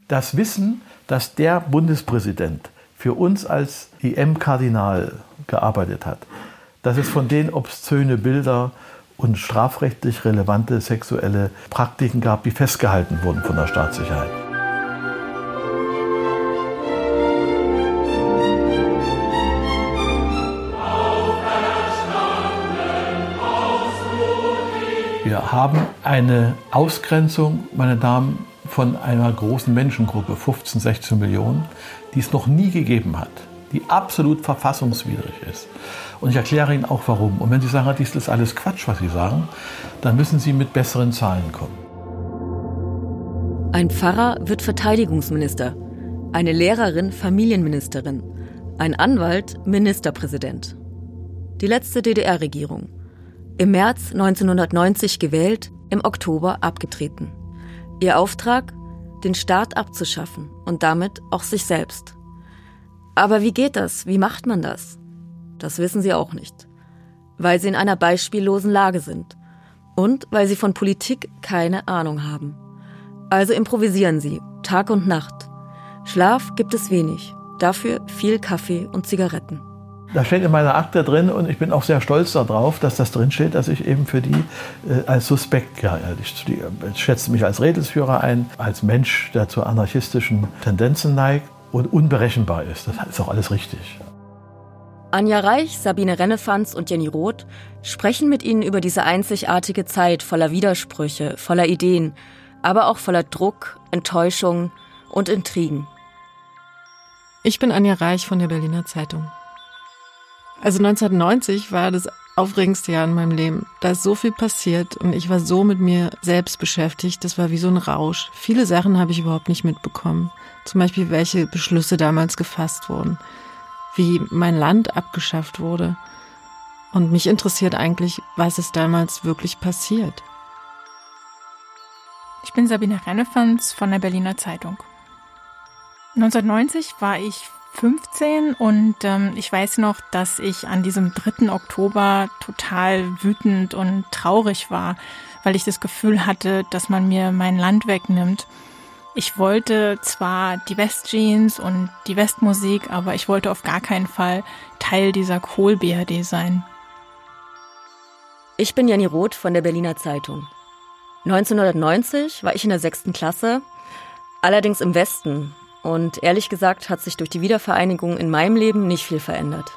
Das Wissen, dass der Bundespräsident für uns als IM-Kardinal gearbeitet hat, dass es von denen obszöne Bilder und strafrechtlich relevante sexuelle Praktiken gab, die festgehalten wurden von der Staatssicherheit. Wir haben eine Ausgrenzung, meine Damen, von einer großen Menschengruppe, 15, 16 Millionen, die es noch nie gegeben hat, die absolut verfassungswidrig ist. Und ich erkläre Ihnen auch, warum. Und wenn Sie sagen, dies ist alles Quatsch, was Sie sagen, dann müssen Sie mit besseren Zahlen kommen. Ein Pfarrer wird Verteidigungsminister, eine Lehrerin Familienministerin, ein Anwalt Ministerpräsident. Die letzte DDR-Regierung. Im März 1990 gewählt, im Oktober abgetreten. Ihr Auftrag, den Staat abzuschaffen und damit auch sich selbst. Aber wie geht das? Wie macht man das? Das wissen sie auch nicht. Weil sie in einer beispiellosen Lage sind. Und weil sie von Politik keine Ahnung haben. Also improvisieren sie, Tag und Nacht. Schlaf gibt es wenig, dafür viel Kaffee und Zigaretten. Da steht in meiner Akte drin, und ich bin auch sehr stolz darauf, dass das drin steht, dass ich eben für die als Suspekt, ich schätze mich als Rädelsführer ein, als Mensch, der zu anarchistischen Tendenzen neigt und unberechenbar ist. Das ist auch alles richtig. Anja Reich, Sabine Rennefanz und Jenny Roth sprechen mit Ihnen über diese einzigartige Zeit voller Widersprüche, voller Ideen, aber auch voller Druck, Enttäuschung und Intrigen. Ich bin Anja Reich von der Berliner Zeitung. Also 1990 war das aufregendste Jahr in meinem Leben. Da ist so viel passiert und ich war so mit mir selbst beschäftigt. Das war wie so ein Rausch. Viele Sachen habe ich überhaupt nicht mitbekommen. Zum Beispiel, welche Beschlüsse damals gefasst wurden. Wie mein Land abgeschafft wurde. Und mich interessiert eigentlich, was ist damals wirklich passiert. Ich bin Sabine Rennefanz von der Berliner Zeitung. 1990 war ich 15 und ich weiß noch, dass ich an diesem 3. Oktober total wütend und traurig war, weil ich das Gefühl hatte, dass man mir mein Land wegnimmt. Ich wollte zwar die Westjeans und die Westmusik, aber ich wollte auf gar keinen Fall Teil dieser Kohl-BRD sein. Ich bin Jenny Roth von der Berliner Zeitung. 1990 war ich in der 6. Klasse, allerdings im Westen. Und ehrlich gesagt hat sich durch die Wiedervereinigung in meinem Leben nicht viel verändert.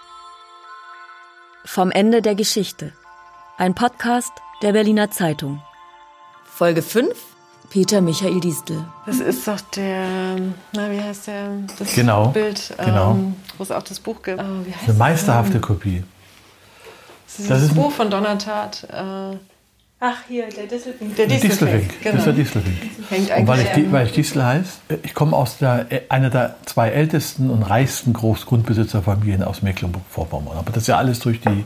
Vom Ende der Geschichte. Ein Podcast der Berliner Zeitung. Folge 5, Peter Michael Diestel. Das ist doch der, wie heißt der? Das genau, Bild, genau. Wo es auch das Buch gibt. Wie heißt eine meisterhafte Kopie. Das ist ein Buch von Donnertat. Ach, hier, der Distelfink. Der Distelfink, genau. Das ist der Distelfink. Und weil ich Distel heißt, ich komme aus einer der 2 ältesten und reichsten Großgrundbesitzerfamilien aus Mecklenburg-Vorpommern. Aber das ist ja alles durch die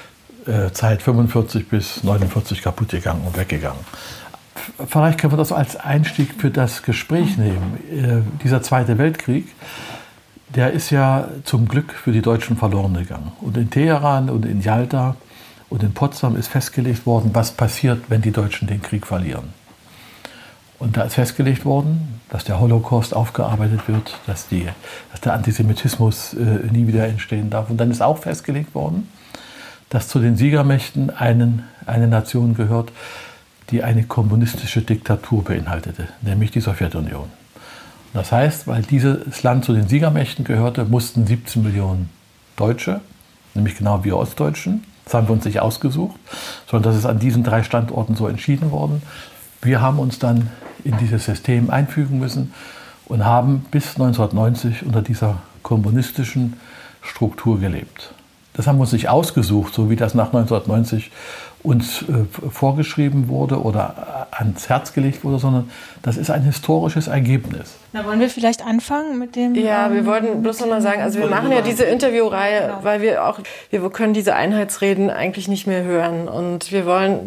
Zeit 45 bis 49 kaputt gegangen und weggegangen. Vielleicht können wir das als Einstieg für das Gespräch nehmen. Dieser Zweite Weltkrieg, der ist ja zum Glück für die Deutschen verloren gegangen. Und in Teheran und in Jalta und in Potsdam ist festgelegt worden, was passiert, wenn die Deutschen den Krieg verlieren. Und da ist festgelegt worden, dass der Holocaust aufgearbeitet wird, dass der Antisemitismus nie wieder entstehen darf. Und dann ist auch festgelegt worden, dass zu den Siegermächten eine Nation gehört, die eine kommunistische Diktatur beinhaltete, nämlich die Sowjetunion. Das heißt, weil dieses Land zu den Siegermächten gehörte, mussten 17 Millionen Deutsche, nämlich genau wir Ostdeutschen, das haben wir uns nicht ausgesucht, sondern das ist an diesen 3 Standorten so entschieden worden. Wir haben uns dann in dieses System einfügen müssen und haben bis 1990 unter dieser kommunistischen Struktur gelebt. Das haben wir uns nicht ausgesucht, so wie das nach 1990 uns vorgeschrieben wurde oder ans Herz gelegt wurde, sondern das ist ein historisches Ergebnis. Na, wollen wir vielleicht anfangen mit dem... Ja, wir wollten bloß noch mal sagen, also wir machen ja diese Interviewreihe, genau, weil wir können diese Einheitsreden eigentlich nicht mehr hören. Und wir wollen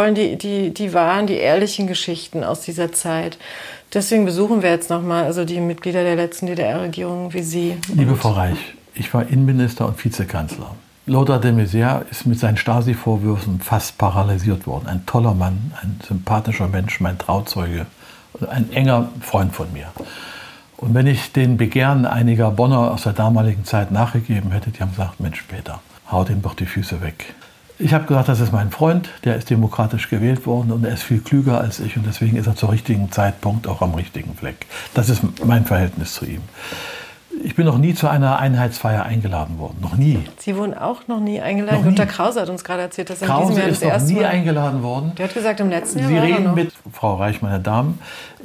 die wahren, die ehrlichen Geschichten aus dieser Zeit. Deswegen besuchen wir jetzt nochmal also die Mitglieder der letzten DDR-Regierung wie Sie. Liebe Frau Reich, ich war Innenminister und Vizekanzler. Lothar de Maizière ist mit seinen Stasi-Vorwürfen fast paralysiert worden. Ein toller Mann, ein sympathischer Mensch, mein Trauzeuge ein enger Freund von mir. Und wenn ich den Begehren einiger Bonner aus der damaligen Zeit nachgegeben hätte, die haben gesagt, Mensch, Peter, hau dem doch die Füße weg. Ich habe gesagt, das ist mein Freund, der ist demokratisch gewählt worden und er ist viel klüger als ich und deswegen ist er zum richtigen Zeitpunkt auch am richtigen Fleck. Das ist mein Verhältnis zu ihm. Ich bin noch nie zu einer Einheitsfeier eingeladen worden, noch nie. Sie wurden auch noch nie eingeladen? Günter Krause hat uns gerade erzählt, dass er in diesem Jahr das erste Mal... Krause ist noch nie eingeladen worden. Der hat gesagt, im letzten Jahr Sie war er reden noch. mit Frau Reich, meine Damen,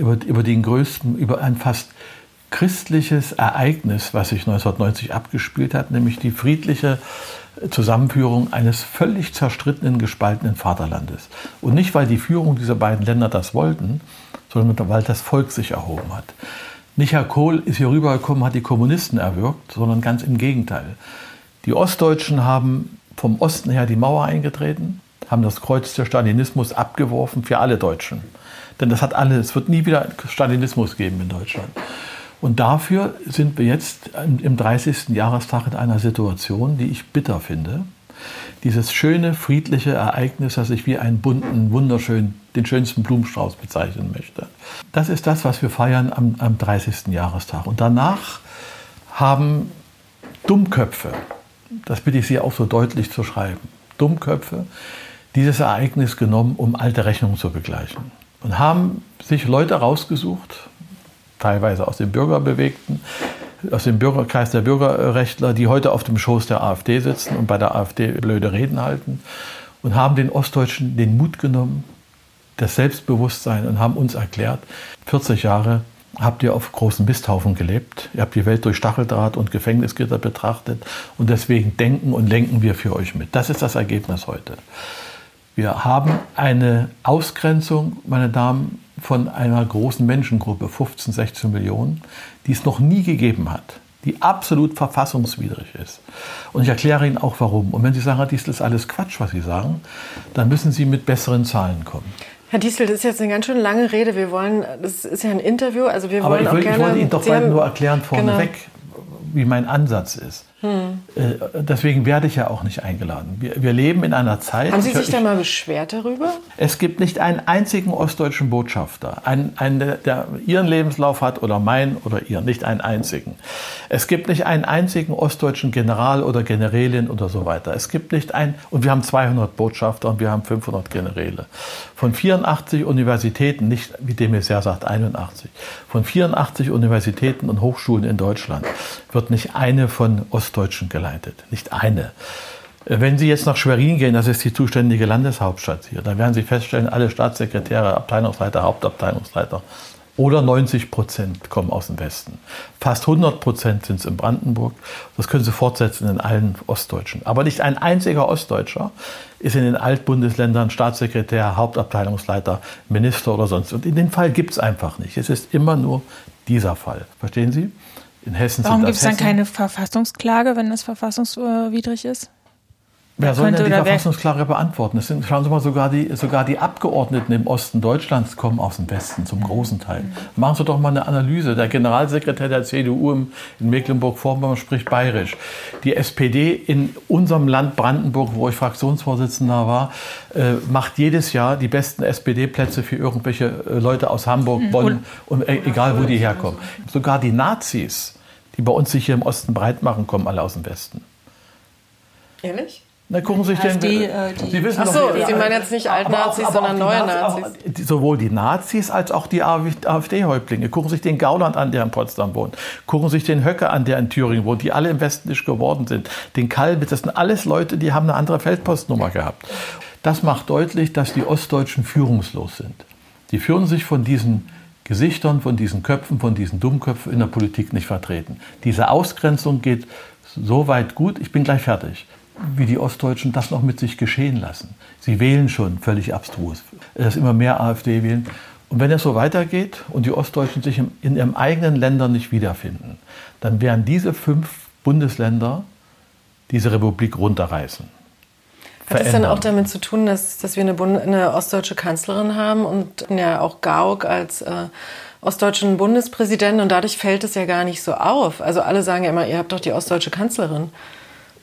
über ein fast christliches Ereignis, was sich 1990 abgespielt hat, nämlich die friedliche Zusammenführung eines völlig zerstrittenen, gespaltenen Vaterlandes. Und nicht, weil die Führung dieser beiden Länder das wollten, sondern weil das Volk sich erhoben hat. Nicht Herr Kohl ist hier rübergekommen, hat die Kommunisten erwürgt, sondern ganz im Gegenteil. Die Ostdeutschen haben vom Osten her die Mauer eingetreten, haben das Kreuz des Stalinismus abgeworfen für alle Deutschen. Denn es wird nie wieder Stalinismus geben in Deutschland. Und dafür sind wir jetzt im 30. Jahrestag in einer Situation, die ich bitter finde. Dieses schöne, friedliche Ereignis, das ich wie einen bunten, wunderschönen, den schönsten Blumenstrauß bezeichnen möchte. Das ist das, was wir feiern am 30. Jahrestag. Und danach haben Dummköpfe, das bitte ich Sie auch so deutlich zu schreiben, Dummköpfe dieses Ereignis genommen, um alte Rechnungen zu begleichen. Und haben sich Leute rausgesucht, teilweise aus dem Bürgerbewegten, aus dem Kreis der Bürgerrechtler, die heute auf dem Schoß der AfD sitzen und bei der AfD blöde Reden halten und haben den Ostdeutschen den Mut genommen, das Selbstbewusstsein und haben uns erklärt, 40 Jahre habt ihr auf großen Misthaufen gelebt, ihr habt die Welt durch Stacheldraht und Gefängnisgitter betrachtet und deswegen denken und lenken wir für euch mit. Das ist das Ergebnis heute. Wir haben eine Ausgrenzung, meine Damen, von einer großen Menschengruppe, 15, 16 Millionen, die es noch nie gegeben hat, die absolut verfassungswidrig ist. Und ich erkläre Ihnen auch, warum. Und wenn Sie sagen, Herr Diestel, ist alles Quatsch, was Sie sagen, dann müssen Sie mit besseren Zahlen kommen. Herr Diestel, das ist jetzt eine ganz schön lange Rede. Das ist ja ein Interview, also wir wollen Aber ich wollte Ihnen doch nur erklären vorneweg, wie mein Ansatz ist. Deswegen werde ich ja auch nicht eingeladen. Wir leben in einer Zeit... Haben Sie sich da mal beschwert darüber? Es gibt nicht einen einzigen ostdeutschen Botschafter, einen, der Ihren Lebenslauf hat oder meinen oder Ihren, nicht einen einzigen. Es gibt nicht einen einzigen ostdeutschen General oder Generälin oder so weiter. Es gibt nicht einen, und wir haben 200 Botschafter und wir haben 500 Generäle. Von 84 Universitäten, nicht wie de Maizière sagt 81, von 84 Universitäten und Hochschulen in Deutschland wird nicht eine von Ostdeutschen geleitet. Nicht eine. Wenn Sie jetzt nach Schwerin gehen, das ist die zuständige Landeshauptstadt hier, da werden Sie feststellen, alle Staatssekretäre, Abteilungsleiter, Hauptabteilungsleiter oder 90% kommen aus dem Westen. Fast 100% sind es in Brandenburg. Das können Sie fortsetzen in allen Ostdeutschen. Aber nicht ein einziger Ostdeutscher ist in den Altbundesländern Staatssekretär, Hauptabteilungsleiter, Minister oder sonst. Und in den Fall gibt es einfach nicht. Es ist immer nur dieser Fall. Verstehen Sie? In Hessen Warum gibt es dann keine Verfassungsklage, wenn das verfassungswidrig ist? Wer soll denn die Verfassungsklage beantworten? Schauen Sie mal, sogar die Abgeordneten im Osten Deutschlands kommen aus dem Westen, zum großen Teil. Machen Sie doch mal eine Analyse. Der Generalsekretär der CDU in Mecklenburg-Vorpommern spricht bayerisch. Die SPD in unserem Land Brandenburg, wo ich Fraktionsvorsitzender war, macht jedes Jahr die besten SPD-Plätze für irgendwelche Leute aus Hamburg, Bonn, und egal wo die herkommen. Sogar die Nazis, die bei uns sich hier im Osten breit machen, kommen alle aus dem Westen. Ehrlich? Na, gucken Sie sich Sie meinen jetzt nicht Altnazis, sondern neue Nazis. Sowohl die Nazis als auch die AfD-Häuptlinge. Gucken Sie sich den Gauland an, der in Potsdam wohnt. Gucken Sie sich den Höcke an, der in Thüringen wohnt, die alle im Westen nicht geworden sind. Den Kalbitz, das sind alles Leute, die haben eine andere Feldpostnummer gehabt. Das macht deutlich, dass die Ostdeutschen führungslos sind. Die fühlen sich von diesen Gesichtern, von diesen Köpfen, von diesen Dummköpfen in der Politik nicht vertreten. Diese Ausgrenzung geht so weit gut, ich bin gleich fertig, wie die Ostdeutschen das noch mit sich geschehen lassen. Sie wählen schon völlig abstrus, dass immer mehr AfD wählen. Und wenn es so weitergeht und die Ostdeutschen sich in ihren eigenen Ländern nicht wiederfinden, dann werden diese 5 Bundesländer diese Republik runterreißen. Hat es dann auch damit zu tun, dass wir eine ostdeutsche Kanzlerin haben und ja auch Gauck als ostdeutschen Bundespräsidenten und dadurch fällt es ja gar nicht so auf. Also alle sagen ja immer, ihr habt doch die ostdeutsche Kanzlerin.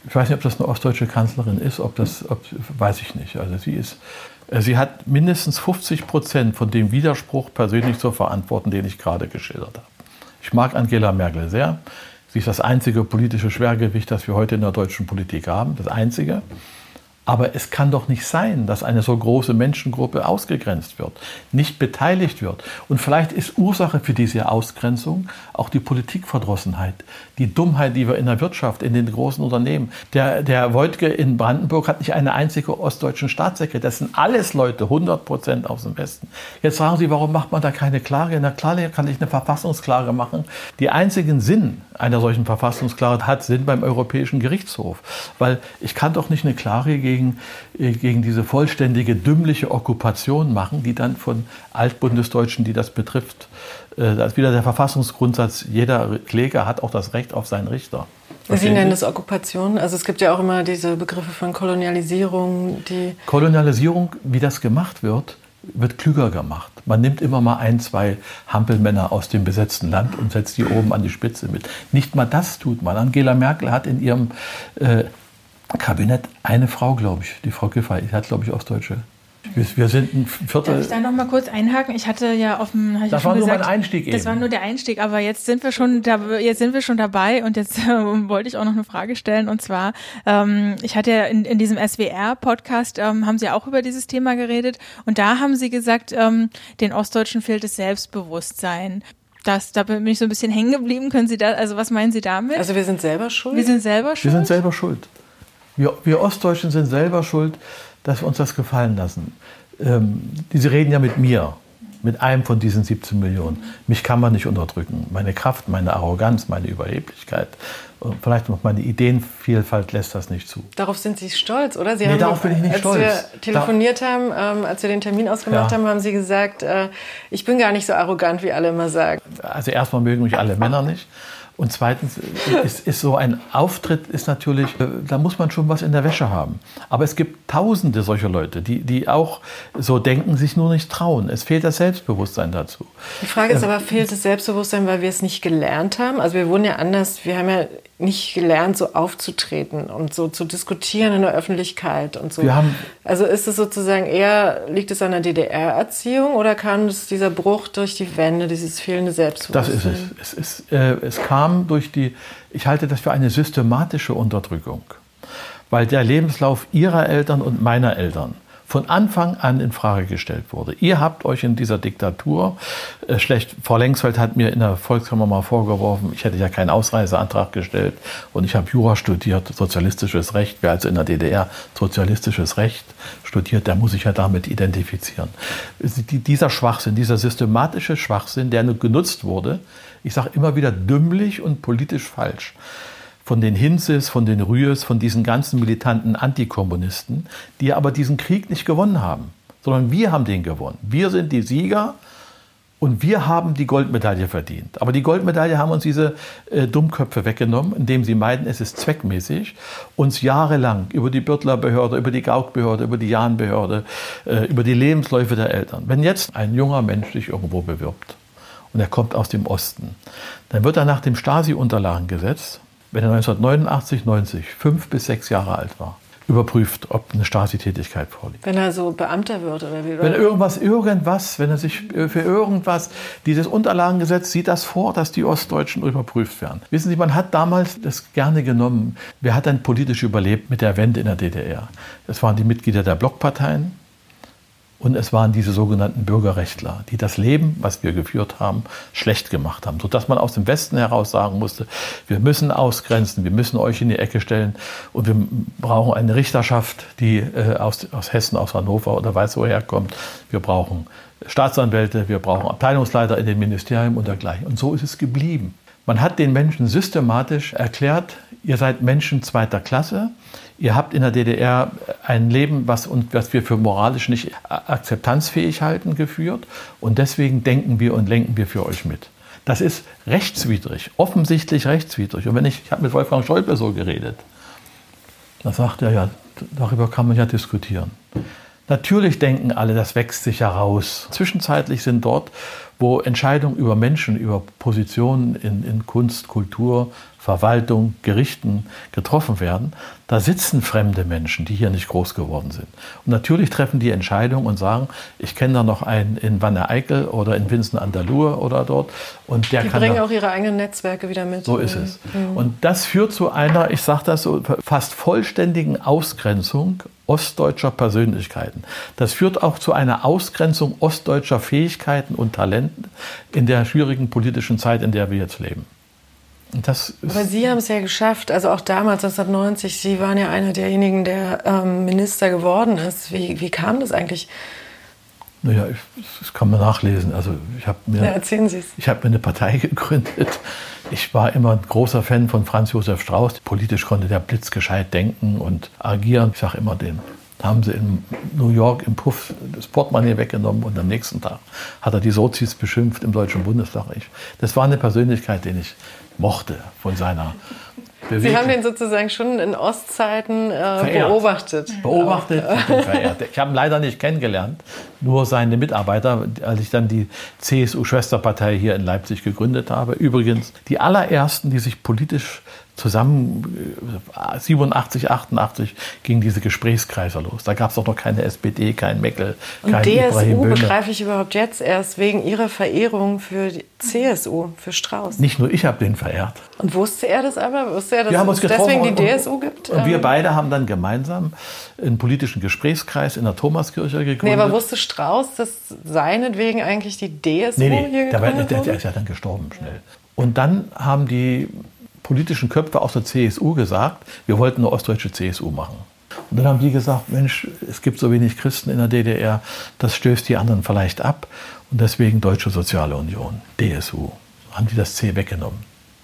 Ich weiß nicht, ob das eine ostdeutsche Kanzlerin ist, weiß ich nicht. Also sie hat mindestens 50% von dem Widerspruch persönlich zu verantworten, den ich gerade geschildert habe. Ich mag Angela Merkel sehr. Sie ist das einzige politische Schwergewicht, das wir heute in der deutschen Politik haben. Das einzige. Aber es kann doch nicht sein, dass eine so große Menschengruppe ausgegrenzt wird, nicht beteiligt wird. Und vielleicht ist Ursache für diese Ausgrenzung auch die Politikverdrossenheit, die Dummheit, die wir in der Wirtschaft, in den großen Unternehmen. Der Woidke in Brandenburg hat nicht eine einzige ostdeutschen Staatssekretärin. Das sind alles Leute, 100% aus dem Westen. Jetzt fragen Sie, warum macht man da keine Klage? Na klar, kann ich eine Verfassungsklage machen. Die einzigen Sinn einer solchen Verfassungsklage hat Sinn beim Europäischen Gerichtshof. Weil ich kann doch nicht eine Klage gegen diese vollständige, dümmliche Okkupation machen, die dann von Altbundesdeutschen, die das betrifft, das ist wieder der Verfassungsgrundsatz, jeder Kläger hat auch das Recht auf seinen Richter. Sie nennen das Okkupation? Also es gibt ja auch immer diese Begriffe von Kolonialisierung. Kolonialisierung, wie das gemacht wird klüger gemacht. Man nimmt immer mal 1, 2 Hampelmänner aus dem besetzten Land und setzt die oben an die Spitze mit. Nicht mal das tut man. Angela Merkel hat in ihrem Kabinett eine Frau, glaube ich, die Frau Giffey, die hat, glaube ich, Ostdeutsche. Wir sind ein Viertel. Darf ich da noch mal kurz einhaken? Ich hatte ja auf dem. Das war nur mein Einstieg eben. Das war nur der Einstieg, aber jetzt sind wir schon dabei und jetzt wollte ich auch noch eine Frage stellen und zwar, ich hatte ja in diesem SWR-Podcast, haben Sie auch über dieses Thema geredet und da haben Sie gesagt, den Ostdeutschen fehlt das Selbstbewusstsein. Da bin ich so ein bisschen hängen geblieben. Können Sie also was meinen Sie damit? Also wir sind selber schuld? Wir sind selber schuld. Wir Ostdeutschen sind selber schuld, dass wir uns das gefallen lassen. Sie reden ja mit mir, mit einem von diesen 17 Millionen. Mich kann man nicht unterdrücken. Meine Kraft, meine Arroganz, meine Überheblichkeit, vielleicht noch meine Ideenvielfalt lässt das nicht zu. Darauf sind Sie stolz, oder? Nee, darauf bin ich nicht stolz. Als wir telefoniert haben, als wir den Termin ausgemacht haben, haben Sie gesagt, ich bin gar nicht so arrogant, wie alle immer sagen. Also erstmal mögen mich alle Männer nicht. Und zweitens ist so ein Auftritt ist natürlich, da muss man schon was in der Wäsche haben. Aber es gibt tausende solcher Leute, die auch so denken, sich nur nicht trauen. Es fehlt das Selbstbewusstsein dazu. Die Frage ist aber, fehlt das Selbstbewusstsein, weil wir es nicht gelernt haben? Also wir wurden ja anders, wir haben ja nicht gelernt, so aufzutreten und so zu diskutieren in der Öffentlichkeit und so. Also ist es sozusagen eher, liegt es an der DDR-Erziehung oder kam dieser Bruch durch die Wende, dieses fehlende Selbstbewusstsein? Das ist es. Es kam ich halte das für eine systematische Unterdrückung, weil der Lebenslauf Ihrer Eltern und meiner Eltern von Anfang an in Frage gestellt wurde. Ihr habt euch in dieser Diktatur schlecht. Frau Lengsfeld hat mir in der Volkskammer mal vorgeworfen, ich hätte ja keinen Ausreiseantrag gestellt und ich habe Jura studiert, sozialistisches Recht. Wer also in der DDR sozialistisches Recht studiert, der muss sich ja damit identifizieren. Dieser Schwachsinn, dieser systematische Schwachsinn, der nur genutzt wurde, ich sage immer wieder dümmlich und politisch falsch, von den Hinzes, von den Rühes, von diesen ganzen militanten Antikommunisten, die aber diesen Krieg nicht gewonnen haben, sondern wir haben den gewonnen. Wir sind die Sieger und wir haben die Goldmedaille verdient. Aber die Goldmedaille haben uns diese Dummköpfe weggenommen, indem sie meiden, es ist zweckmäßig, uns jahrelang über die Birtler-Behörde, über die Gauck-Behörde, über die Jahn-Behörde, über die Lebensläufe der Eltern. Wenn jetzt ein junger Mensch sich irgendwo bewirbt und er kommt aus dem Osten, dann wird er nach dem Stasi-Unterlagengesetz, wenn er 1989, 90, 5 bis 6 Jahre alt war, überprüft, ob eine Stasi-Tätigkeit vorliegt. Wenn er so Beamter wird oder wie? Wenn wenn er sich für irgendwas, dieses Unterlagengesetz sieht das vor, dass die Ostdeutschen überprüft werden. Wissen Sie, man hat damals das gerne genommen. Wer hat dann politisch überlebt mit der Wende in der DDR? Das waren die Mitglieder der Blockparteien. Und es waren diese sogenannten Bürgerrechtler, die das Leben, was wir geführt haben, schlecht gemacht haben. Sodass man aus dem Westen heraus sagen musste, wir müssen ausgrenzen, wir müssen euch in die Ecke stellen und wir brauchen eine Richterschaft, die aus Hessen, aus Hannover oder weiß woher kommt. Wir brauchen Staatsanwälte, wir brauchen Abteilungsleiter in den Ministerien und dergleichen. Und so ist es geblieben. Man hat den Menschen systematisch erklärt, ihr seid Menschen zweiter Klasse. Ihr habt in der DDR ein Leben, was wir für moralisch nicht akzeptanzfähig halten, geführt. Und deswegen denken wir und lenken wir für euch mit. Das ist rechtswidrig, offensichtlich rechtswidrig. Und ich habe mit Wolfgang Schäuble so geredet. Da sagt er, ja, darüber kann man ja diskutieren. Natürlich denken alle, das wächst sich heraus. Zwischenzeitlich sind dort wo Entscheidungen über Menschen, über Positionen in Kunst, Kultur, Verwaltung, Gerichten getroffen werden, da sitzen fremde Menschen, die hier nicht groß geworden sind. Und natürlich treffen die Entscheidungen und sagen, ich kenne da noch einen in Wanne-Eickel oder in Vincent an der Luhe oder dort. Und der die kann bringen auch ihre eigenen Netzwerke wieder mit. So ist es. Und das führt zu einer, ich sage das so, fast vollständigen Ausgrenzung ostdeutscher Persönlichkeiten. Das führt auch zu einer Ausgrenzung ostdeutscher Fähigkeiten und Talenten in der schwierigen politischen Zeit, in der wir jetzt leben. Aber Sie haben es ja geschafft, also auch damals, 1990, Sie waren ja einer derjenigen, der Minister geworden ist. Wie kam das eigentlich? Naja, das kann man nachlesen. Also erzählen Sie es. Ich habe mir eine Partei gegründet. Ich war immer ein großer Fan von Franz Josef Strauß. Politisch konnte der blitzgescheit denken und agieren. Ich sage immer, den haben sie in New York im Puff das Portemonnaie weggenommen und am nächsten Tag hat er die Sozis beschimpft im Deutschen Bundestag. Das war eine Persönlichkeit, den ich mochte von seiner Bewegung. Sie haben den sozusagen schon in Ostzeiten beobachtet. Beobachtet und verehrt. Ich habe ihn leider nicht kennengelernt, nur seine Mitarbeiter, als ich dann die CSU-Schwesterpartei hier in Leipzig gegründet habe. Übrigens die allerersten, die sich politisch zusammen 87, 88 ging diese Gesprächskreise los. Da gab es auch noch keine SPD, kein Meckel, kein Ibrahim Böhme. DSU begreife ich überhaupt jetzt erst wegen Ihrer Verehrung für die CSU, für Strauß. Nicht nur ich habe den verehrt. Und wusste er das aber? Wusste er, dass wir haben uns es getroffen deswegen die DSU gibt? Und wir beide haben dann gemeinsam einen politischen Gesprächskreis in der Thomaskirche gegründet. Nee, aber wusste Strauß, dass seinetwegen eigentlich die DSU hier gegründet wurde? Der ist ja dann gestorben schnell. Und dann haben die politischen Köpfe aus der CSU gesagt, wir wollten eine ostdeutsche CSU machen. Und dann haben die gesagt, Mensch, es gibt so wenig Christen in der DDR, das stößt die anderen vielleicht ab. Und deswegen Deutsche Soziale Union, DSU, haben die das C weggenommen.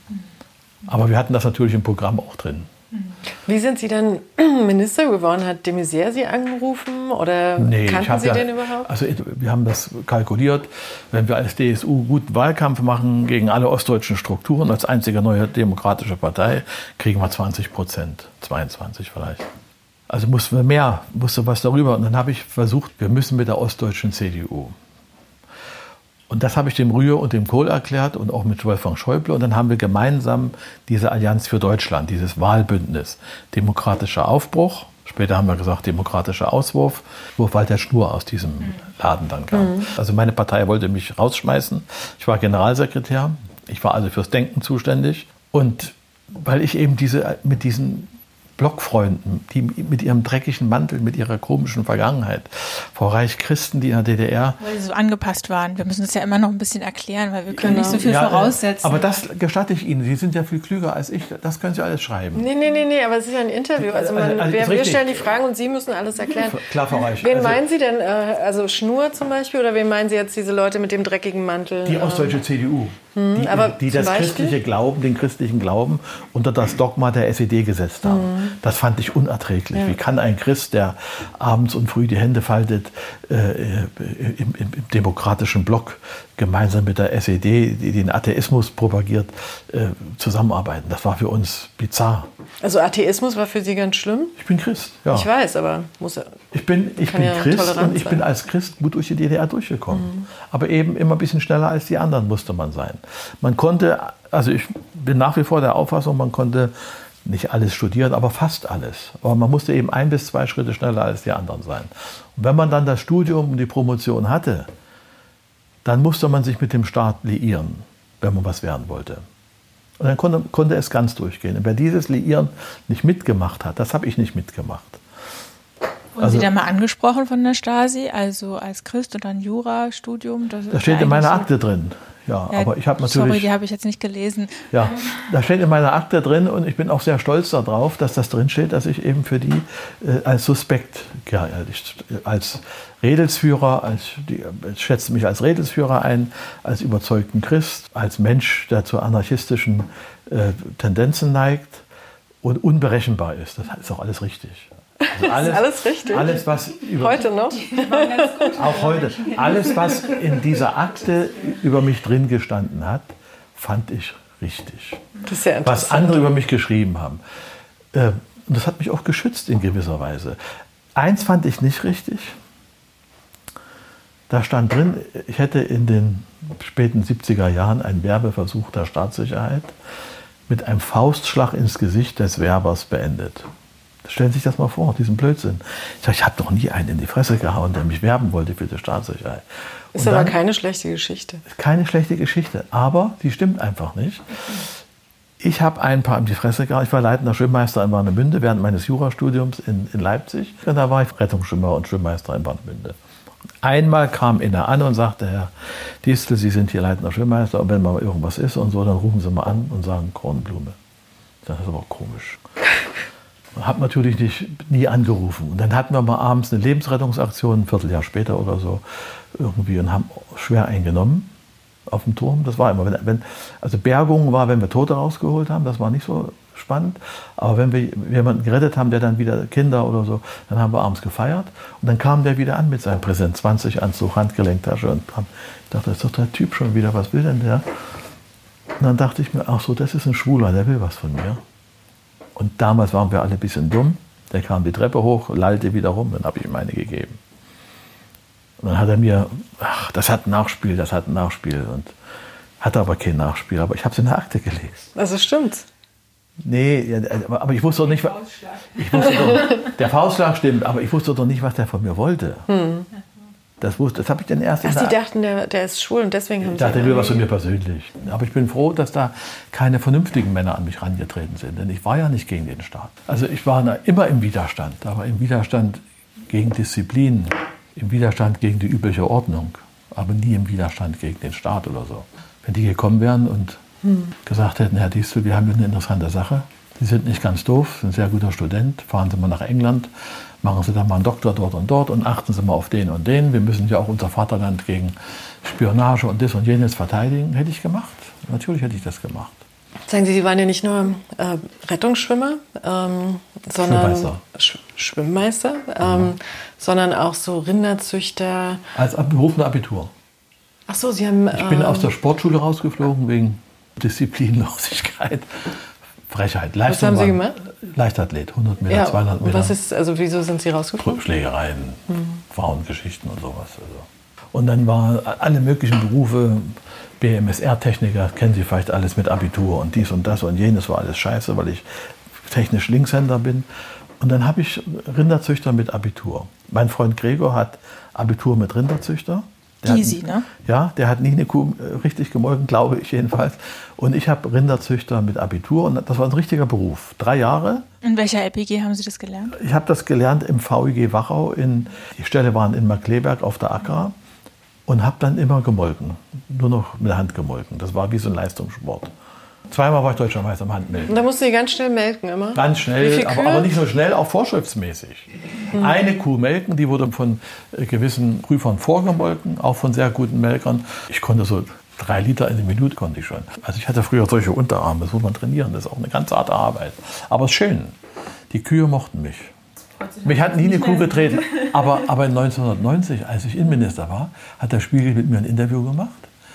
Aber wir hatten das natürlich im Programm auch drin. Wie sind Sie dann Minister geworden? Hat de Maizière Sie angerufen oder kannten Sie den überhaupt? Also wir haben das kalkuliert, wenn wir als DSU guten Wahlkampf machen gegen alle ostdeutschen Strukturen, als einzige neue demokratische Partei, kriegen wir 20%, 22 vielleicht. Also musste was darüber. Und dann habe ich versucht, wir müssen mit der ostdeutschen CDU. Und das habe ich dem Rühe und dem Kohl erklärt und auch mit Wolfgang Schäuble. Und dann haben wir gemeinsam diese Allianz für Deutschland, dieses Wahlbündnis, demokratischer Aufbruch. Später haben wir gesagt, demokratischer Auswurf, wo Walter Schnur aus diesem Laden dann kam. Also meine Partei wollte mich rausschmeißen. Ich war Generalsekretär. Ich war also fürs Denken zuständig. Und weil ich eben mit diesen Blockfreunden, die mit ihrem dreckigen Mantel, mit ihrer komischen Vergangenheit, Frau Reich, Christen, die in der DDR... Weil sie so angepasst waren. Wir müssen das ja immer noch ein bisschen erklären, weil wir können nicht so viel voraussetzen. Aber das gestatte ich Ihnen. Sie sind ja viel klüger als ich. Das können Sie alles schreiben. Nee, aber es ist ja ein Interview. Also wir stellen die Fragen und Sie müssen alles erklären. Klar, Frau Reich. Wen meinen Sie denn? Also Schnur zum Beispiel? Oder wen meinen Sie jetzt diese Leute mit dem dreckigen Mantel? Die ostdeutsche CDU. Die das christliche Glauben, den christlichen Glauben unter das Dogma der SED gesetzt haben. Das fand ich unerträglich. Ja. Wie kann ein Christ, der abends und früh die Hände faltet, im demokratischen Block gemeinsam mit der SED, die den Atheismus propagiert, zusammenarbeiten? Das war für uns bizarr. Also Atheismus war für Sie ganz schlimm? Ich bin Christ, ja. Ich weiß, aber Ich bin Christ und ich bin als Christ gut durch die DDR durchgekommen. Aber eben immer ein bisschen schneller als die anderen musste man sein. Man konnte, also ich bin nach wie vor der Auffassung, man konnte nicht alles studieren, aber fast alles. Aber man musste eben 1 bis 2 Schritte schneller als die anderen sein. Und wenn man dann das Studium und die Promotion hatte, dann musste man sich mit dem Staat liieren, wenn man was werden wollte. Und dann konnte es ganz durchgehen. Und wer dieses Liieren nicht mitgemacht hat, das habe ich nicht mitgemacht. Wurden Sie da mal angesprochen von der Stasi, also als Christ und dann Jurastudium? Das steht in meiner Akte drin. Ja, aber ich habe natürlich... Sorry, die habe ich jetzt nicht gelesen. Ja, da steht in meiner Akte drin und ich bin auch sehr stolz darauf, dass das drin steht, dass ich eben für die als Suspekt, als Redelsführer, ich schätze mich als Redelsführer ein, als überzeugten Christ, als Mensch, der zu anarchistischen Tendenzen neigt und unberechenbar ist. Das ist auch alles richtig. Also ist alles richtig? Alles, was heute noch? Auch heute. Alles, was in dieser Akte über mich drin gestanden hat, fand ich richtig. Das ist ja interessant. Was andere über mich geschrieben haben. Und das hat mich auch geschützt in gewisser Weise. Eins fand ich nicht richtig. Da stand drin, ich hätte in den späten 70er Jahren einen Werbeversuch der Staatssicherheit mit einem Faustschlag ins Gesicht des Werbers beendet. Stellen Sie sich das mal vor, diesen Blödsinn. Ich sage, ich habe doch nie einen in die Fresse gehauen, der mich werben wollte für die Staatssicherheit. Ist aber keine schlechte Geschichte. Keine schlechte Geschichte, aber die stimmt einfach nicht. Ich habe ein paar in die Fresse gehauen. Ich war leitender Schwimmmeister in Warnemünde während meines Jurastudiums in Leipzig. Und da war ich Rettungsschwimmer und Schwimmmeister in Warnemünde. Einmal kam einer an und sagte, Herr Diestel, Sie sind hier leitender Schwimmmeister, und wenn mal irgendwas ist und so, dann rufen Sie mal an und sagen Kornblume. Das ist aber komisch. Ich habe natürlich nie angerufen. Und dann hatten wir mal abends eine Lebensrettungsaktion, ein Vierteljahr später oder so, irgendwie, und haben schwer eingenommen auf dem Turm. Das war immer, also Bergung war, wenn wir Tote rausgeholt haben, das war nicht so spannend. Aber wenn wir jemanden gerettet haben, der dann wieder Kinder oder so, dann haben wir abends gefeiert. Und dann kam der wieder an mit seinem Präsent, 20 Anzug, Handgelenktasche. Und ich dachte, das ist doch der Typ schon wieder, was will denn der? Und dann dachte ich mir, ach so, das ist ein Schwuler, der will was von mir. Und damals waren wir alle ein bisschen dumm. Der kam die Treppe hoch, lallte wieder rum, dann habe ich ihm eine gegeben. Und dann hat er mir, ach, das hat ein Nachspiel. Und hatte aber kein Nachspiel. Aber ich habe es in der Akte gelesen. Also stimmt's? Nee, aber ich wusste doch nicht, der Faustschlag stimmt, aber ich wusste doch nicht, was der von mir wollte. Das habe ich dann erst Sie dachten, der ist schwul und deswegen haben Sie... Ich dachte, der will was von mir persönlich. Aber ich bin froh, dass da keine vernünftigen Männer an mich herangetreten sind. Denn ich war ja nicht gegen den Staat. Also ich war immer im Widerstand. Aber im Widerstand gegen Disziplin, im Widerstand gegen die übliche Ordnung. Aber nie im Widerstand gegen den Staat oder so. Wenn die gekommen wären und gesagt hätten, Herr Diestel, wir haben hier eine interessante Sache. Sie sind nicht ganz doof, sind ein sehr guter Student. Fahren Sie mal nach England, machen Sie dann mal einen Doktor dort und achten Sie mal auf den und den. Wir müssen ja auch unser Vaterland gegen Spionage und das und jenes verteidigen. Hätte ich gemacht. Natürlich hätte ich das gemacht. Sagen Sie, Sie waren ja nicht nur Rettungsschwimmer, sondern Schwimmmeister, sondern auch so Rinderzüchter. Als Beruf und Abitur. Ach so, Sie haben... Ich bin aus der Sportschule rausgeflogen wegen Disziplinlosigkeit. Frechheit. Was haben Sie gemacht? Leichtathlet, 100 Meter, ja, 200 Meter. Und wieso sind Sie rausgeflogen? Schlägereien, Frauengeschichten und sowas. Also. Und dann waren alle möglichen Berufe, BMSR-Techniker, kennen Sie vielleicht alles mit Abitur und dies und das und jenes, war alles scheiße, weil ich technisch Linkshänder bin. Und dann habe ich Rinderzüchter mit Abitur. Mein Freund Gregor hat Abitur mit Rinderzüchter. Gysi, ne? Ja, der hat nie eine Kuh richtig gemolken, glaube ich jedenfalls. Und ich habe Rinderzüchter mit Abitur und das war ein richtiger Beruf. 3 Jahre. In welcher LPG haben Sie das gelernt? Ich habe das gelernt im VIG Wachau. Die Ställe waren in Markleberg auf der Ackra und habe dann immer gemolken. Nur noch mit der Hand gemolken. Das war wie so ein Leistungssport. 2-mal war ich Deutscher Meister im Handmelken. Und da musste ich ganz schnell melken immer? Ganz schnell, aber nicht nur schnell, auch vorschriftsmäßig. Eine Kuh melken, die wurde von gewissen Prüfern vorgemolken, auch von sehr guten Melkern. Ich konnte so 3 Liter in der Minute konnte ich schon. Also ich hatte früher solche Unterarme, das muss man trainieren, das ist auch eine ganz harte Arbeit. Aber es ist schön, die Kühe mochten mich. Mich hat nie eine Kuh getreten, aber 1990, als ich Innenminister war, hat der Spiegel mit mir ein Interview gemacht.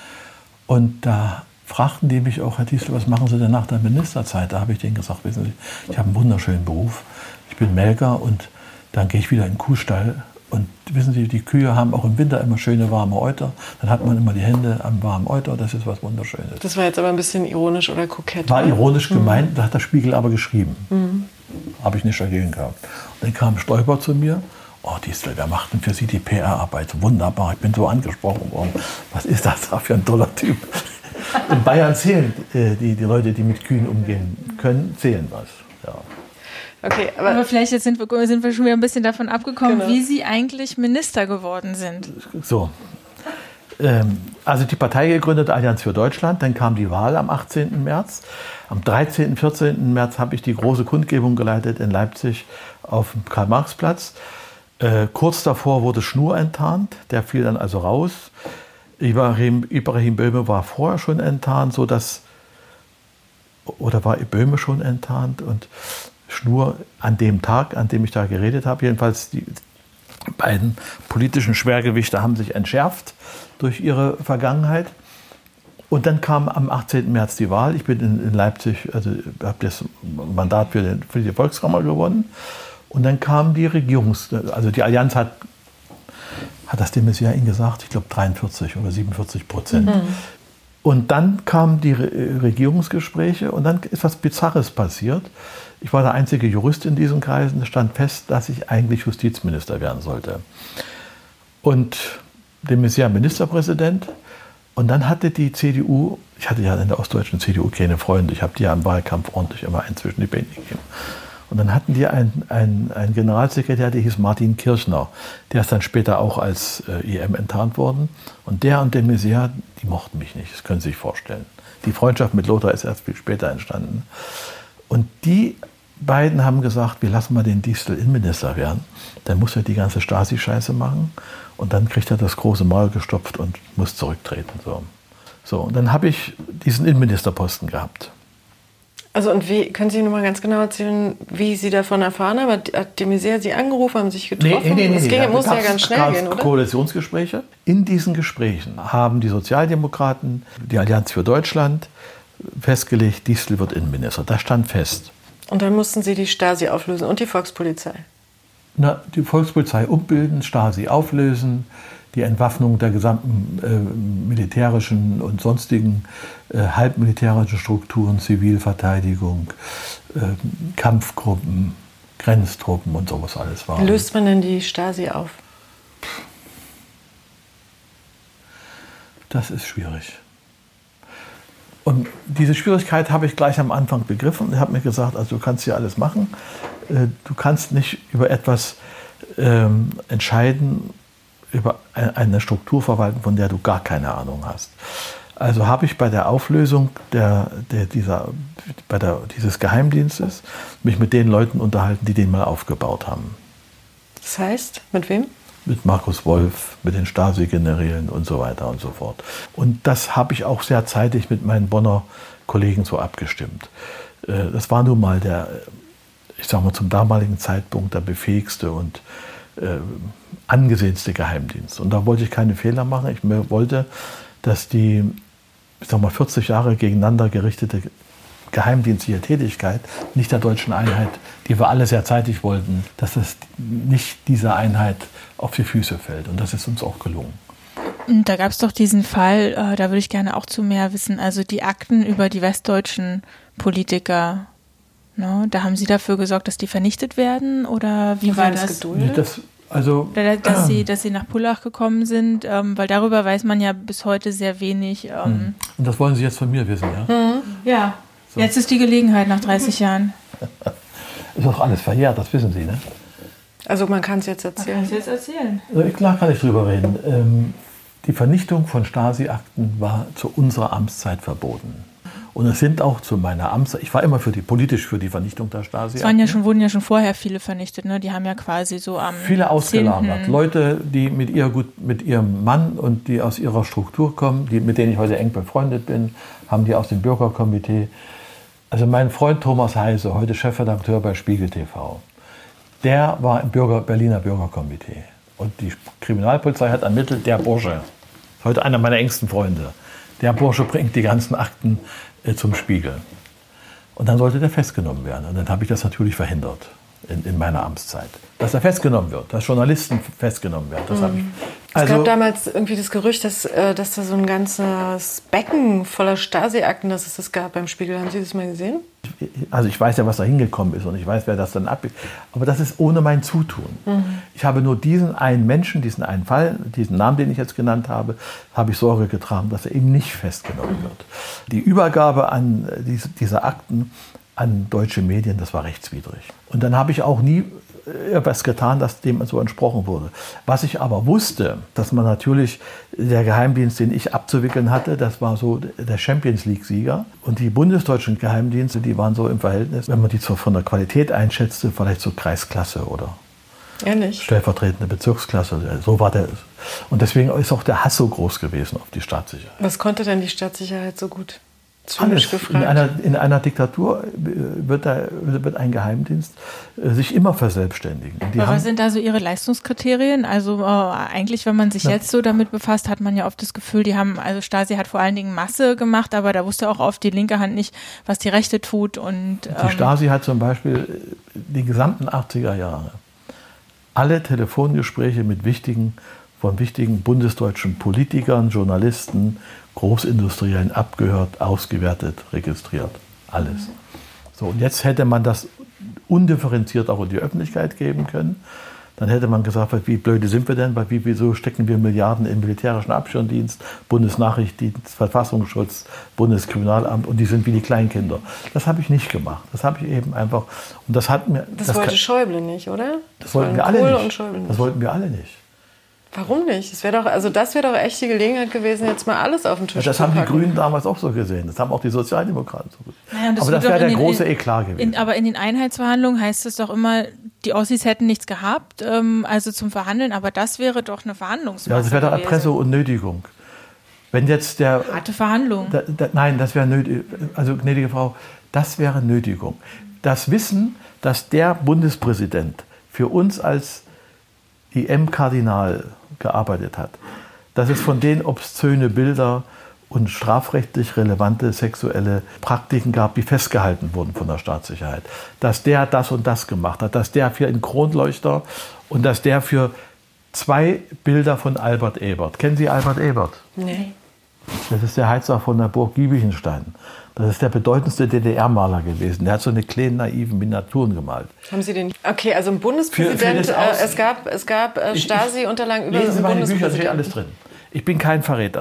Und da fragten die mich auch, Herr Diestel, was machen Sie denn nach der Ministerzeit? Da habe ich denen gesagt, wissen Sie, ich habe einen wunderschönen Beruf. Ich bin Melker und dann gehe ich wieder in den Kuhstall. Und wissen Sie, die Kühe haben auch im Winter immer schöne warme Euter. Dann hat man immer die Hände am warmen Euter. Das ist was Wunderschönes. Das war jetzt aber ein bisschen ironisch oder kokett. War ironisch gemeint, da hat der Spiegel aber geschrieben. Habe ich nicht dagegen gehabt. Und dann kam Stoiber zu mir. Oh, Diestel, wer macht denn für Sie die PR-Arbeit? Wunderbar, ich bin so angesprochen worden. Was ist das da für ein toller Typ? In Bayern zählen die Leute, die mit Kühen umgehen können, zählen was. Ja. Okay, aber vielleicht jetzt sind wir schon wieder ein bisschen davon abgekommen, wie Sie eigentlich Minister geworden sind. So. Also die Partei gegründet, Allianz für Deutschland, dann kam die Wahl am 18. März. Am 13., 14. März habe ich die große Kundgebung geleitet in Leipzig auf dem Karl-Marx-Platz. Kurz davor wurde Schnur enttarnt, der fiel dann also raus. Ibrahim Böhme war vorher schon enttarnt, oder war Böhme schon enttarnt und Schnur an dem Tag, an dem ich da geredet habe. Jedenfalls die beiden politischen Schwergewichte haben sich entschärft durch ihre Vergangenheit. Und dann kam am 18. März die Wahl. Ich bin in Leipzig, also habe das Mandat für die Volkskammer gewonnen. Und dann kam die die Allianz hat hat das de Maizière Ihnen gesagt, ich glaube 43 oder 47%. Und dann kamen die Regierungsgespräche und dann ist was Bizarres passiert. Ich war der einzige Jurist in diesen Kreisen, es stand fest, dass ich eigentlich Justizminister werden sollte. Und de Maizière Ministerpräsident. Und dann hatte die CDU, ich hatte ja in der ostdeutschen CDU keine Freunde, ich habe die ja im Wahlkampf ordentlich immer einen zwischen die Beine gegeben. Und dann hatten die einen Generalsekretär, der hieß Martin Kirchner. Der ist dann später auch als IM enttarnt worden. Und der und de Maizière, die mochten mich nicht, das können Sie sich vorstellen. Die Freundschaft mit Lothar ist erst viel später entstanden. Und die beiden haben gesagt, wir lassen mal den Diestel Innenminister werden. Dann muss er die ganze Stasi-Scheiße machen. Und dann kriegt er das große Maul gestopft und muss zurücktreten. So, und dann habe ich diesen Innenministerposten gehabt. Also und wie, können Sie noch mal ganz genau erzählen, wie Sie davon erfahren haben? Hat de Maizière Sie angerufen, haben sich getroffen? Nee. Das muss ja ganz schnell gehen, oder? Koalitionsgespräche. In diesen Gesprächen haben die Sozialdemokraten, die Allianz für Deutschland, festgelegt, Diestel wird Innenminister. Das stand fest. Und dann mussten Sie die Stasi auflösen und die Volkspolizei? Die Volkspolizei umbilden, Stasi auflösen, die Entwaffnung der gesamten militärischen und sonstigen halbmilitärischen Strukturen, Zivilverteidigung, Kampfgruppen, Grenztruppen und sowas alles war. Wie löst man denn die Stasi auf? Das ist schwierig. Und diese Schwierigkeit habe ich gleich am Anfang begriffen und habe mir gesagt, also du kannst hier alles machen. Du kannst nicht über etwas entscheiden, über eine Struktur verwalten, von der du gar keine Ahnung hast. Also habe ich bei der Auflösung dieses Geheimdienstes mich mit den Leuten unterhalten, die den mal aufgebaut haben. Das heißt, mit wem? Mit Markus Wolf, mit den Stasi-Generälen und so weiter und so fort. Und das habe ich auch sehr zeitig mit meinen Bonner Kollegen so abgestimmt. Das war nun mal zum damaligen Zeitpunkt der befähigste und angesehenste Geheimdienst. Und da wollte ich keine Fehler machen. Ich wollte, dass die 40 Jahre gegeneinander gerichtete geheimdienstliche Tätigkeit, nicht der deutschen Einheit, die wir alle sehr zeitig wollten, dass das nicht dieser Einheit auf die Füße fällt. Und das ist uns auch gelungen. Da gab es doch diesen Fall, da würde ich gerne auch zu mehr wissen, also die Akten über die westdeutschen Politiker, ne, da haben Sie dafür gesorgt, dass die vernichtet werden? Oder wie war das? Dass sie nach Pullach gekommen sind, weil darüber weiß man ja bis heute sehr wenig. Und das wollen Sie jetzt von mir wissen, ja? Ja. So. Jetzt ist die Gelegenheit nach 30 Jahren. Ist doch alles verjährt, das wissen Sie, ne? Also man kann es jetzt erzählen. Klar kann ich drüber reden. Die Vernichtung von Stasi-Akten war zu unserer Amtszeit verboten. Und es sind auch zu meiner Amtszeit, ich war immer politisch für die Vernichtung der Stasi-Akten. Wurden ja schon vorher viele vernichtet, ne? Die haben ja quasi so am viele ausgelagert. Leute, die mit ihrem Mann und die aus ihrer Struktur kommen, mit denen ich heute eng befreundet bin, haben die aus dem Bürgerkomitee. Also mein Freund Thomas Heise, heute Chefredakteur bei Spiegel TV, der war im Berliner Bürgerkomitee. Und die Kriminalpolizei hat ermittelt, der Bursche, heute einer meiner engsten Freunde, der Bursche bringt die ganzen Akten zum Spiegel. Und dann sollte der festgenommen werden. Und dann habe ich das natürlich verhindert in meiner Amtszeit. Dass er festgenommen wird, dass Journalisten festgenommen werden. Das habe ich. Es gab damals irgendwie das Gerücht, dass da so ein ganzes Becken voller Stasi-Akten, dass es das gab beim Spiegel. Haben Sie das mal gesehen? Also ich weiß ja, was da hingekommen ist und ich weiß, wer das dann abgibt. Aber das ist ohne mein Zutun. Ich habe nur diesen einen Menschen, diesen einen Fall, diesen Namen, den ich jetzt genannt habe, habe ich Sorge getragen, dass er eben nicht festgenommen wird. Die Übergabe an dieser Akten an deutsche Medien, das war rechtswidrig. Und dann habe ich auch nie etwas getan, dass dem so entsprochen wurde. Was ich aber wusste, dass man natürlich, der Geheimdienst, den ich abzuwickeln hatte, das war so der Champions-League-Sieger. Und die bundesdeutschen Geheimdienste, die waren so im Verhältnis, wenn man die von der Qualität einschätzte, vielleicht so Kreisklasse oder Ehrlich? Stellvertretende Bezirksklasse. So war der. Und deswegen ist auch der Hass so groß gewesen auf die Staatssicherheit. Was konnte denn die Staatssicherheit so gut? Alles. In einer Diktatur wird ein Geheimdienst sich immer verselbstständigen. Aber was sind da so Ihre Leistungskriterien? Also eigentlich, wenn man sich jetzt so damit befasst, hat man ja oft das Gefühl, Stasi hat vor allen Dingen Masse gemacht, aber da wusste auch oft die linke Hand nicht, was die rechte tut. Und die Stasi hat zum Beispiel die gesamten 80er Jahre alle Telefongespräche mit wichtigen von wichtigen bundesdeutschen Politikern, Journalisten, Großindustriellen abgehört, ausgewertet, registriert. Alles. So, und jetzt hätte man das undifferenziert auch in die Öffentlichkeit geben können. Dann hätte man gesagt, wie blöde sind wir denn, wieso stecken wir Milliarden im militärischen Abschirmdienst, Bundesnachrichtendienst, Verfassungsschutz, Bundeskriminalamt und die sind wie die Kleinkinder. Das habe ich nicht gemacht. Das habe ich eben einfach. Und das hat mir. Das wollte Schäuble nicht, oder? Das wollten wir alle nicht. Das wollten wir alle nicht. Warum nicht? Das wäre doch echt die Gelegenheit gewesen, jetzt mal alles auf den Tisch zu packen. Das haben die Grünen damals auch so gesehen. Das haben auch die Sozialdemokraten so gesehen. Naja, aber das wäre der große Eklat gewesen. Aber in den Einheitsverhandlungen heißt es doch immer, die Ossis hätten nichts gehabt, also zum Verhandeln. Aber das wäre doch eine Verhandlungsmasse. Ja, das wäre doch Erpressung und Nötigung. Wenn jetzt der... Harte Verhandlung. Nein, das wäre Nötigung. Also, gnädige Frau, das wäre Nötigung. Das Wissen, dass der Bundespräsident für uns als IM-Kardinal gearbeitet hat, dass es von denen obszöne Bilder und strafrechtlich relevante sexuelle Praktiken gab, die festgehalten wurden von der Staatssicherheit, dass der das und das gemacht hat, dass der für einen Kronleuchter und dass der für 2 Bilder von Albert Ebert. Kennen Sie Albert Ebert? Nee. Das ist der Heizer von der Burg Giebichenstein. Das ist der bedeutendste DDR-Maler gewesen. Der hat so eine kleine, naiven Miniaturen gemalt. Haben Sie den? Okay, also ein Bundespräsident, es gab Stasi-Unterlagen über den Bundespräsidenten. In Büchern steht alles drin. Ich bin kein Verräter.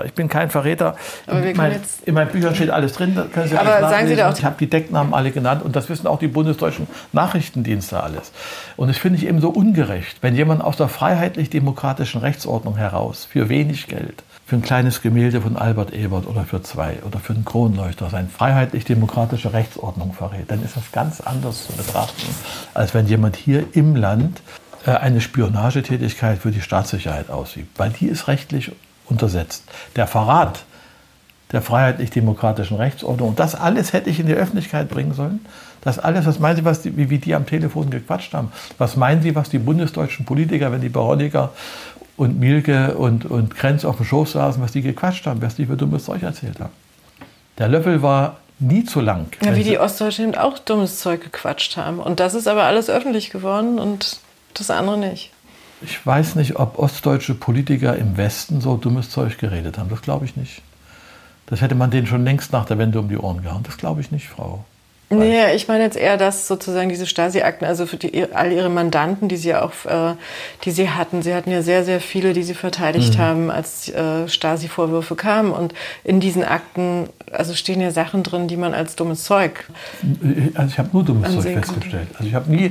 Aber in meinen Büchern steht alles drin. Da können Sie alles sagen Sie da auch. Ich habe die Decknamen alle genannt und das wissen auch die bundesdeutschen Nachrichtendienste alles. Und das finde ich eben so ungerecht, wenn jemand aus der freiheitlich-demokratischen Rechtsordnung heraus für wenig Geld, für ein kleines Gemälde von Albert Ebert oder für 2 oder für einen Kronleuchter seine freiheitlich-demokratische Rechtsordnung verrät, dann ist das ganz anders zu betrachten, als wenn jemand hier im Land eine Spionagetätigkeit für die Staatssicherheit ausübt. Weil die ist rechtlich untersetzt. Der Verrat der freiheitlich-demokratischen Rechtsordnung, und das alles hätte ich in die Öffentlichkeit bringen sollen. Das alles, was meinen Sie, wie die am Telefon gequatscht haben? Was meinen Sie, was die bundesdeutschen Politiker, wenn die Baroniker und Mielke und Krenz auf dem Schoß saßen, was die gequatscht haben, was die für dummes Zeug erzählt haben? Der Löffel war nie zu lang. Ja, wie die Ostdeutschen auch dummes Zeug gequatscht haben. Und das ist aber alles öffentlich geworden und das andere nicht. Ich weiß nicht, ob ostdeutsche Politiker im Westen so dummes Zeug geredet haben. Das glaube ich nicht. Das hätte man denen schon längst nach der Wende um die Ohren gehauen. Das glaube ich nicht, Frau. Nee, ich meine jetzt eher, dass sozusagen diese Stasi-Akten, also für all ihre Mandanten, die sie hatten. Sie hatten ja sehr, sehr viele, die sie verteidigt haben, als Stasi-Vorwürfe kamen. Und in diesen Akten, also stehen ja Sachen drin, die man als dummes Zeug. Also ich habe nur dummes Zeug festgestellt. Also ich habe nie.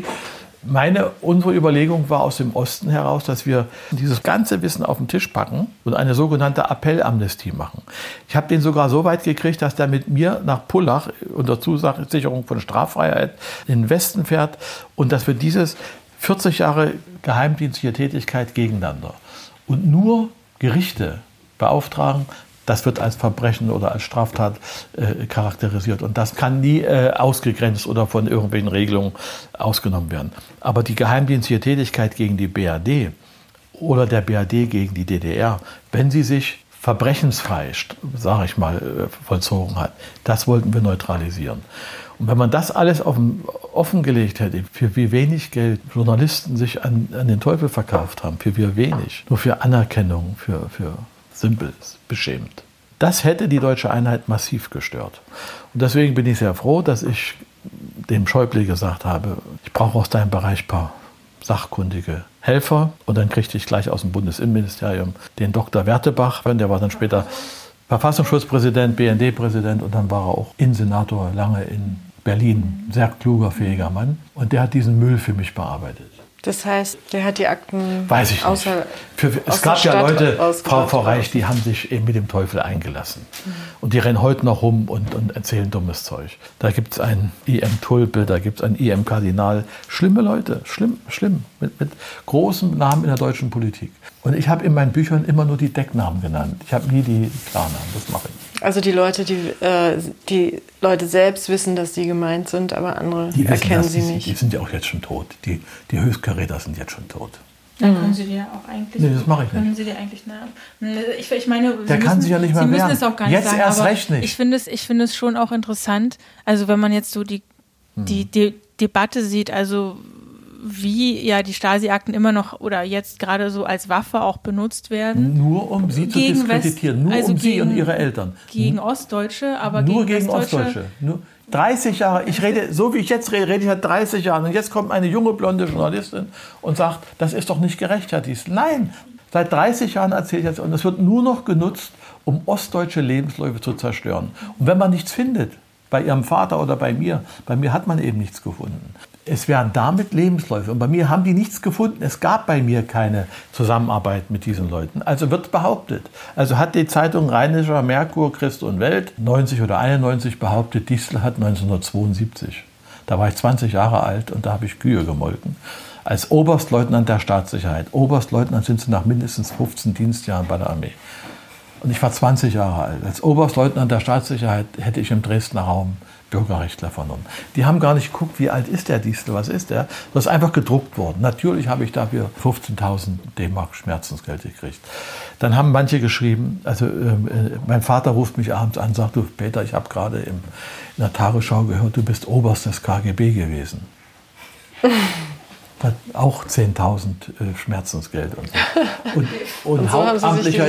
Unsere Überlegung war aus dem Osten heraus, dass wir dieses ganze Wissen auf den Tisch packen und eine sogenannte Appellamnestie machen. Ich habe den sogar so weit gekriegt, dass der mit mir nach Pullach unter Zusicherung von Straffreiheit in den Westen fährt und dass wir dieses 40 Jahre geheimdienstliche Tätigkeit gegeneinander und nur Gerichte beauftragen. Das wird als Verbrechen oder als Straftat charakterisiert. Und das kann nie ausgegrenzt oder von irgendwelchen Regelungen ausgenommen werden. Aber die geheimdienstliche Tätigkeit gegen die BRD oder der BRD gegen die DDR, wenn sie sich verbrechensfrei, sage ich mal, vollzogen hat, das wollten wir neutralisieren. Und wenn man das alles offengelegt hätte, für wie wenig Geld Journalisten sich an den Teufel verkauft haben, für wie wenig, nur für Anerkennung, für Simples, beschämt. Das hätte die deutsche Einheit massiv gestört. Und deswegen bin ich sehr froh, dass ich dem Schäuble gesagt habe, ich brauche aus deinem Bereich ein paar sachkundige Helfer. Und dann kriegte ich gleich aus dem Bundesinnenministerium den Dr. Wertebach, der war dann später Verfassungsschutzpräsident, BND-Präsident und dann war er auch Innensenator lange in Berlin. Sehr kluger, fähiger Mann. Und der hat diesen Müll für mich bearbeitet. Das heißt, der hat die Akten weiß ich nicht. Es gab ja Leute, Frau Reich, die haben sich eben mit dem Teufel eingelassen. Und die rennen heute noch rum und erzählen dummes Zeug. Da gibt es einen I.M. Tulpe, da gibt es einen I.M. Kardinal. Schlimme Leute, schlimm. Mit großen Namen in der deutschen Politik. Und ich habe in meinen Büchern immer nur die Decknamen genannt. Ich habe nie die Klarnamen, das mache ich. Also die Leute selbst wissen, dass sie gemeint sind, aber andere erkennen sie nicht. Die sind ja auch jetzt schon tot. Die Höchstkaräter sind jetzt schon tot. Dann können Sie dir auch eigentlich. Nee, das mache ich nicht. Können Sie dir eigentlich ich meine, der kann sich ja nicht mehr wehren. Sie müssen es auch gar nicht jetzt sagen. Erst aber recht nicht. Ich finde es schon auch interessant. Also wenn man jetzt so die Debatte sieht, also wie ja die Stasi-Akten immer noch oder jetzt gerade so als Waffe auch benutzt werden. Nur um sie zu diskreditieren, nur um sie und ihre Eltern. Gegen Ostdeutsche, aber nur gegen Ostdeutsche. Nur 30 Jahre, ich rede, so wie ich jetzt rede, rede ich seit 30 Jahren. Und jetzt kommt eine junge, blonde Journalistin und sagt, das ist doch nicht gerecht, Herr Diestel. Nein, seit 30 Jahren erzähle ich jetzt, und es wird nur noch genutzt, um ostdeutsche Lebensläufe zu zerstören. Und wenn man nichts findet, bei Ihrem Vater oder bei mir hat man eben nichts gefunden. Es wären damit Lebensläufe. Und bei mir haben die nichts gefunden. Es gab bei mir keine Zusammenarbeit mit diesen Leuten. Also wird behauptet. Also hat die Zeitung Rheinischer Merkur, Christ und Welt 90 oder 91 behauptet, Diestel hat 1972. Da war ich 20 Jahre alt und da habe ich Kühe gemolken. Als Oberstleutnant der Staatssicherheit. Oberstleutnant sind Sie nach mindestens 15 Dienstjahren bei der Armee. Und ich war 20 Jahre alt. Als Oberstleutnant der Staatssicherheit hätte ich im Dresdner Raum Bürgerrechtler vernommen. Die haben gar nicht geguckt, wie alt ist der Diestel, was ist der. Das ist einfach gedruckt worden. Natürlich habe ich dafür 15.000 D-Mark Schmerzensgeld gekriegt. Dann haben manche geschrieben, also mein Vater ruft mich abends an und sagt, du Peter, ich habe gerade in der Tagesschau gehört, du bist Oberst des KGB gewesen. Hat auch 10.000 Schmerzensgeld und so. Und so hauptamtlicher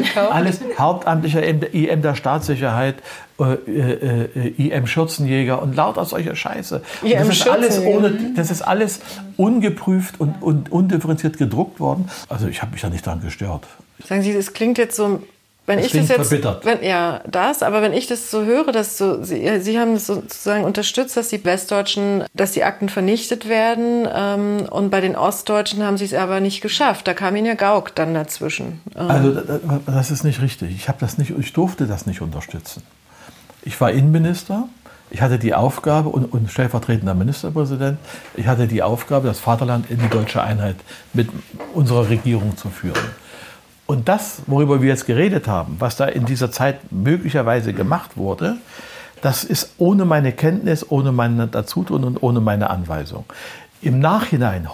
IM der Staatssicherheit, IM Schürzenjäger und lauter solche Scheiße. Das ist alles ungeprüft und undifferenziert gedruckt worden. Also ich habe mich da nicht dran gestört. Sagen Sie, das klingt jetzt so... Wenn ich das jetzt, aber wenn ich das so höre, dass so, Sie haben es sozusagen unterstützt, dass die Westdeutschen, dass die Akten vernichtet werden, und bei den Ostdeutschen haben Sie es aber nicht geschafft. Da kam Ihnen ja Gauck dann dazwischen. Also das ist nicht richtig. Ich durfte das nicht unterstützen. Ich war Innenminister. Ich hatte die Aufgabe, und stellvertretender Ministerpräsident, ich hatte die Aufgabe, das Vaterland in die deutsche Einheit mit unserer Regierung zu führen. Und das, worüber wir jetzt geredet haben, was da in dieser Zeit möglicherweise gemacht wurde, das ist ohne meine Kenntnis, ohne mein Dazutun und ohne meine Anweisung. Im Nachhinein,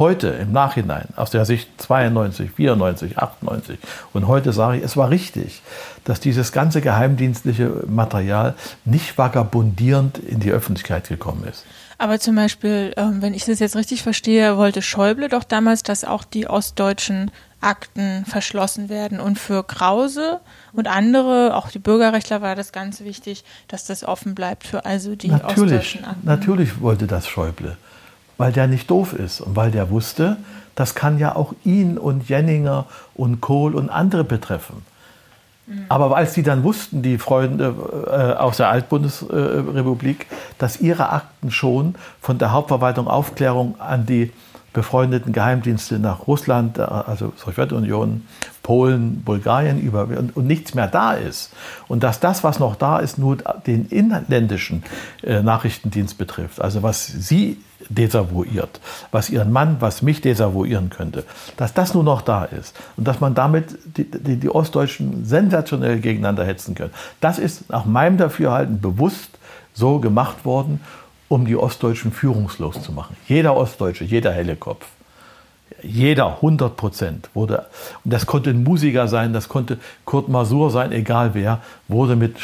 aus der Sicht 92, 94, 98 und heute sage ich, es war richtig, dass dieses ganze geheimdienstliche Material nicht vagabundierend in die Öffentlichkeit gekommen ist. Aber zum Beispiel, wenn ich das jetzt richtig verstehe, wollte Schäuble doch damals, dass auch die ostdeutschen Akten verschlossen werden. Und für Krause und andere, auch die Bürgerrechtler, war das ganz wichtig, dass das offen bleibt für also die ostdeutschen Akten. Natürlich wollte das Schäuble, weil der nicht doof ist und weil der wusste, das kann ja auch ihn und Jenninger und Kohl und andere betreffen. Aber als die dann wussten, die Freunde aus der Altbundesrepublik, dass ihre Akten schon von der Hauptverwaltung Aufklärung an die befreundeten Geheimdienste nach Russland, also Sowjetunion, Polen, Bulgarien über und nichts mehr da ist. Und dass das, was noch da ist, nur den inländischen Nachrichtendienst betrifft, also was sie desavouiert, was ihren Mann, was mich desavouieren könnte, dass das nur noch da ist und dass man damit die Ostdeutschen sensationell gegeneinander hetzen kann. Das ist nach meinem Dafürhalten bewusst so gemacht worden, um die Ostdeutschen führungslos zu machen. Jeder Ostdeutsche, jeder helle Kopf, jeder 100% wurde, und das konnte ein Musiker sein, das konnte Kurt Masur sein, egal wer, wurde mit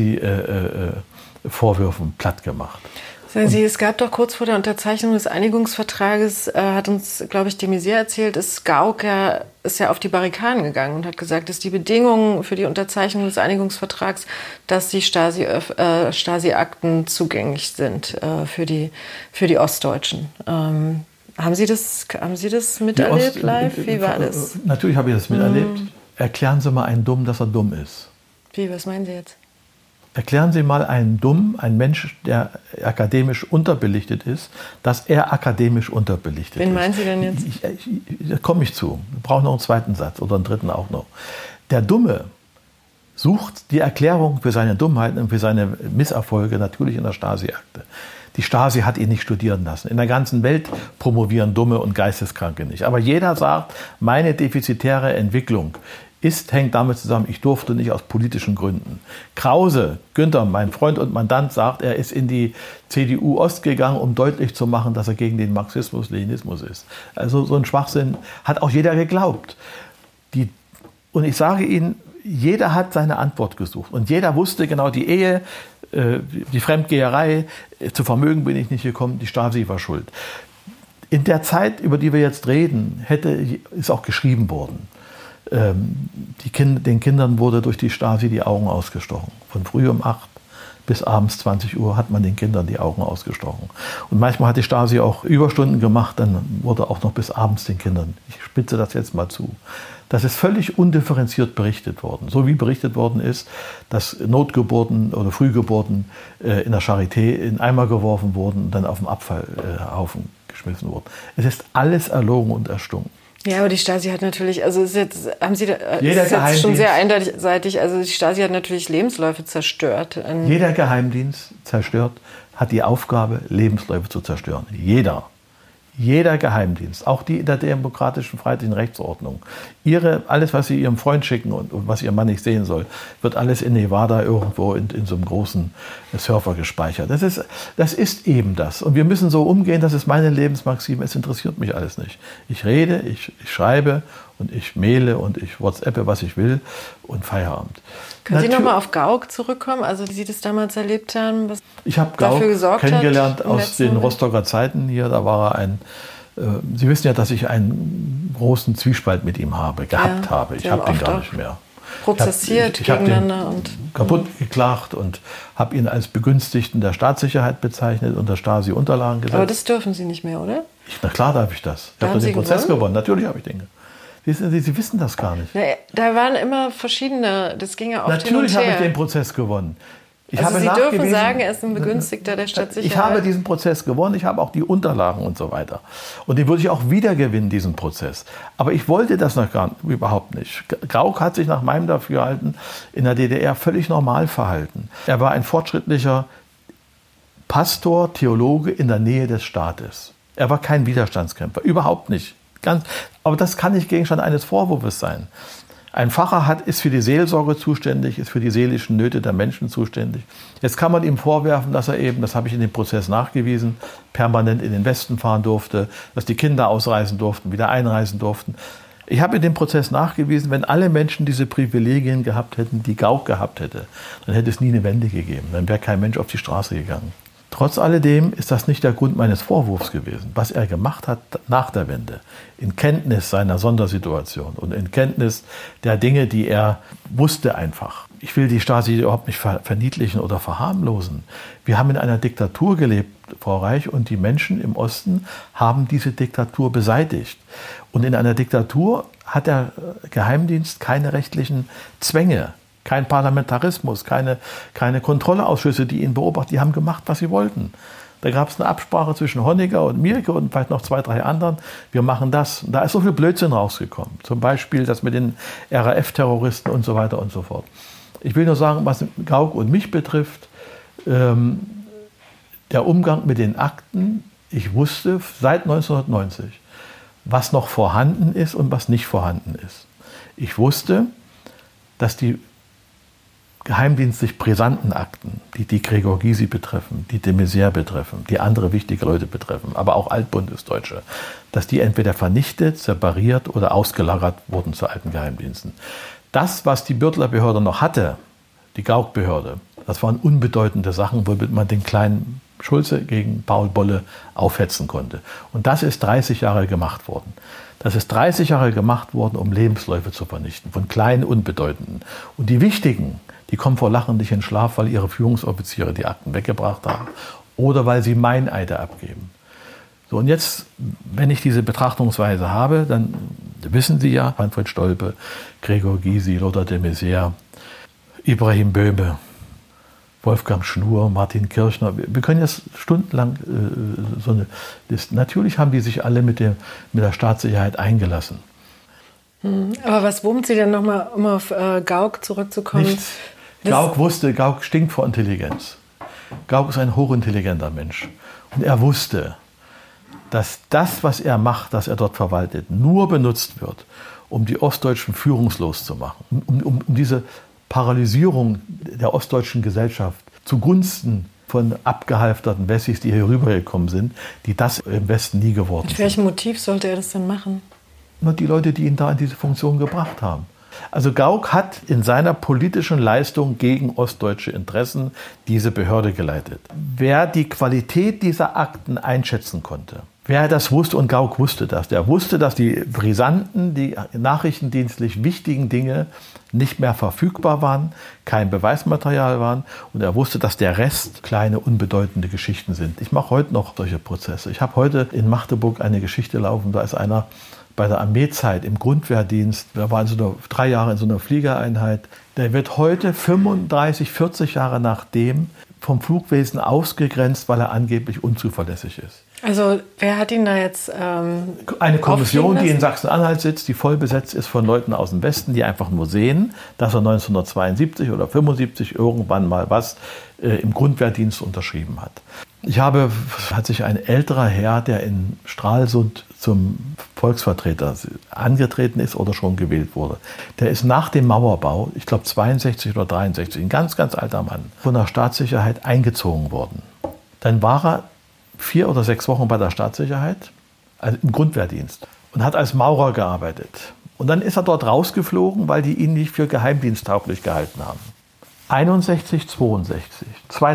Stasi-Vorwürfen platt gemacht. Sagen Sie, es gab doch kurz vor der Unterzeichnung des Einigungsvertrages, hat uns, glaube ich, de Maizière erzählt, ist Gauck ist ja auf die Barrikaden gegangen und hat gesagt, dass die Bedingungen für die Unterzeichnung des Einigungsvertrags, dass die Stasi-Akten zugänglich sind für die Ostdeutschen. Haben Sie das miterlebt live? Wie war das? Natürlich habe ich das miterlebt. Erklären Sie mal einen Dummen, dass er dumm ist. Wie, was meinen Sie jetzt? Erklären Sie mal einen Mensch, der akademisch unterbelichtet ist, dass er akademisch unterbelichtet ist. Wen meinen Sie denn jetzt? Da komme ich zu. Wir brauchen noch einen zweiten Satz oder einen dritten auch noch. Der Dumme sucht die Erklärung für seine Dummheiten und für seine Misserfolge natürlich in der Stasi-Akte. Die Stasi hat ihn nicht studieren lassen. In der ganzen Welt promovieren Dumme und Geisteskranke nicht. Aber jeder sagt, meine defizitäre Entwicklung hängt damit zusammen, ich durfte nicht aus politischen Gründen. Krause, Günther, mein Freund und Mandant, sagt, er ist in die CDU Ost gegangen, um deutlich zu machen, dass er gegen den Marxismus-Leninismus ist. Also so ein Schwachsinn hat auch jeder geglaubt. Und ich sage Ihnen, jeder hat seine Antwort gesucht. Und jeder wusste genau, die Ehe, die Fremdgeherei, zu Vermögen bin ich nicht gekommen, die Stasi war schuld. In der Zeit, über die wir jetzt reden, ist auch geschrieben worden. Den Kindern wurde durch die Stasi die Augen ausgestochen. Von früh um 8 bis abends 20 Uhr hat man den Kindern die Augen ausgestochen. Und manchmal hat die Stasi auch Überstunden gemacht, dann wurde auch noch bis abends den Kindern, ich spitze das jetzt mal zu, das ist völlig undifferenziert berichtet worden. So wie berichtet worden ist, dass Notgeburten oder Frühgeburten in der Charité in Eimer geworfen wurden und dann auf den Abfallhaufen geschmissen wurden. Es ist alles erlogen und erstunken. Ja, aber die Stasi hat natürlich, also ist jetzt schon sehr einseitig, also die Stasi hat natürlich Lebensläufe zerstört. Jeder Geheimdienst zerstört, hat die Aufgabe, Lebensläufe zu zerstören. Jeder Geheimdienst, auch die in der demokratischen freiheitlichen Rechtsordnung. Alles, was sie ihrem Freund schicken und was ihr Mann nicht sehen soll, wird alles in Nevada irgendwo in so einem großen Server gespeichert. Das ist eben das. Und wir müssen so umgehen, das ist meine Lebensmaxime, es interessiert mich alles nicht. Ich rede, ich schreibe und ich maile und ich WhatsAppe, was ich will und Feierabend. Können Sie nochmal auf Gauck zurückkommen, also wie Sie das damals erlebt haben? Was ich habe Gauck kennengelernt aus den Rostocker Zeiten hier. Da war er Sie wissen ja, dass ich einen großen Zwiespalt mit ihm gehabt habe. Ich habe den gar nicht mehr. Prozessiert gegeneinander und kaputt geklagt und habe ihn als Begünstigten der Staatssicherheit bezeichnet und der Stasi-Unterlagen gesetzt. Aber das dürfen Sie nicht mehr, oder? Na klar darf ich das. Ich habe den Prozess gewonnen. Natürlich habe ich den. Sie wissen das gar nicht. Da waren immer verschiedene, das ging ja oft Natürlich habe ich den Prozess gewonnen. Sie dürfen sagen, er ist ein Begünstigter der Staatssicherheit. Ich habe diesen Prozess gewonnen, ich habe auch die Unterlagen und so weiter. Und den würde ich auch wieder gewinnen, diesen Prozess. Aber ich wollte das überhaupt nicht. Gauck hat sich nach meinem Dafürhalten in der DDR völlig normal verhalten. Er war ein fortschrittlicher Pastor, Theologe in der Nähe des Staates. Er war kein Widerstandskämpfer, überhaupt nicht. Aber das kann nicht Gegenstand eines Vorwurfs sein. Ein Pfarrer ist für die Seelsorge zuständig, ist für die seelischen Nöte der Menschen zuständig. Jetzt kann man ihm vorwerfen, dass er eben, das habe ich in dem Prozess nachgewiesen, permanent in den Westen fahren durfte, dass die Kinder ausreisen durften, wieder einreisen durften. Ich habe in dem Prozess nachgewiesen, wenn alle Menschen diese Privilegien gehabt hätten, die Gauck gehabt hätte, dann hätte es nie eine Wende gegeben. Dann wäre kein Mensch auf die Straße gegangen. Trotz alledem ist das nicht der Grund meines Vorwurfs gewesen. Was er gemacht hat nach der Wende, in Kenntnis seiner Sondersituation und in Kenntnis der Dinge, die er wusste einfach. Ich will die Stasi überhaupt nicht verniedlichen oder verharmlosen. Wir haben in einer Diktatur gelebt, Frau Reich, und die Menschen im Osten haben diese Diktatur beseitigt. Und in einer Diktatur hat der Geheimdienst keine rechtlichen Zwänge. Kein Parlamentarismus, keine Kontrollausschüsse, die ihn beobachten. Die haben gemacht, was sie wollten. Da gab es eine Absprache zwischen Honecker und Mielke und vielleicht noch 2, 3 anderen. Wir machen das. Und da ist so viel Blödsinn rausgekommen. Zum Beispiel das mit den RAF-Terroristen und so weiter und so fort. Ich will nur sagen, was Gauck und mich betrifft, der Umgang mit den Akten, ich wusste seit 1990, was noch vorhanden ist und was nicht vorhanden ist. Ich wusste, dass die geheimdienstlich brisanten Akten, die Gregor Gysi betreffen, die de Maizière betreffen, die andere wichtige Leute betreffen, aber auch Altbundesdeutsche, dass die entweder vernichtet, separiert oder ausgelagert wurden zu alten Geheimdiensten. Das, was die Birtler Behörde noch hatte, die Gauck-Behörde, das waren unbedeutende Sachen, womit man den kleinen Schulze gegen Paul Bolle aufhetzen konnte. Und das ist 30 Jahre gemacht worden. Das ist 30 Jahre gemacht worden, um Lebensläufe zu vernichten, von kleinen, unbedeutenden. Und die wichtigen, die kommen vor Lachen nicht in Schlaf, weil ihre Führungsoffiziere die Akten weggebracht haben oder weil sie Meineide abgeben. So, und jetzt, wenn ich diese Betrachtungsweise habe, dann wissen Sie ja, Manfred Stolpe, Gregor Gysi, Lothar de Maizière, Ibrahim Böhme, Wolfgang Schnur, Martin Kirchner. Wir können jetzt stundenlang so eine Liste. Natürlich haben die sich alle mit der Staatssicherheit eingelassen. Aber was wurmt Sie denn nochmal, um auf Gauck zurückzukommen? Nichts. Gauck stinkt vor Intelligenz. Gauck ist ein hochintelligenter Mensch. Und er wusste, dass das, was er macht, das er dort verwaltet, nur benutzt wird, um die Ostdeutschen führungslos zu machen. Um diese Paralysierung der ostdeutschen Gesellschaft zugunsten von abgehalfterten Wessis, die hier rübergekommen sind, die das im Westen nie geworden sind. Mit welchem Motiv sollte er das denn machen? Nur die Leute, die ihn da in diese Funktion gebracht haben. Also Gauck hat in seiner politischen Leistung gegen ostdeutsche Interessen diese Behörde geleitet. Wer die Qualität dieser Akten einschätzen konnte, Wer das wusste, und Gauck wusste das, der wusste, dass die brisanten, die nachrichtendienstlich wichtigen Dinge nicht mehr verfügbar waren, kein Beweismaterial waren, und er wusste, dass der Rest kleine, unbedeutende Geschichten sind. Ich mache heute noch solche Prozesse. Ich habe heute in Magdeburg eine Geschichte laufen, da ist einer bei der Armeezeit im Grundwehrdienst, der war 3 Jahre in so einer Fliegereinheit, der wird heute 35, 40 Jahre nachdem vom Flugwesen ausgegrenzt, weil er angeblich unzuverlässig ist. Also wer hat ihn da jetzt eine Kommission, die in Sachsen-Anhalt sitzt, die voll besetzt ist von Leuten aus dem Westen, die einfach nur sehen, dass er 1972 oder 75 irgendwann mal was im Grundwehrdienst unterschrieben hat. Hat sich ein älterer Herr, der in Stralsund zum Volksvertreter angetreten ist oder schon gewählt wurde, der ist nach dem Mauerbau, ich glaube 62 oder 63, ein ganz, ganz alter Mann, von der Staatssicherheit eingezogen worden. Dann war er 4 oder 6 Wochen bei der Staatssicherheit, also im Grundwehrdienst, und hat als Maurer gearbeitet. Und dann ist er dort rausgeflogen, weil die ihn nicht für geheimdiensttauglich gehalten haben. 61, 62,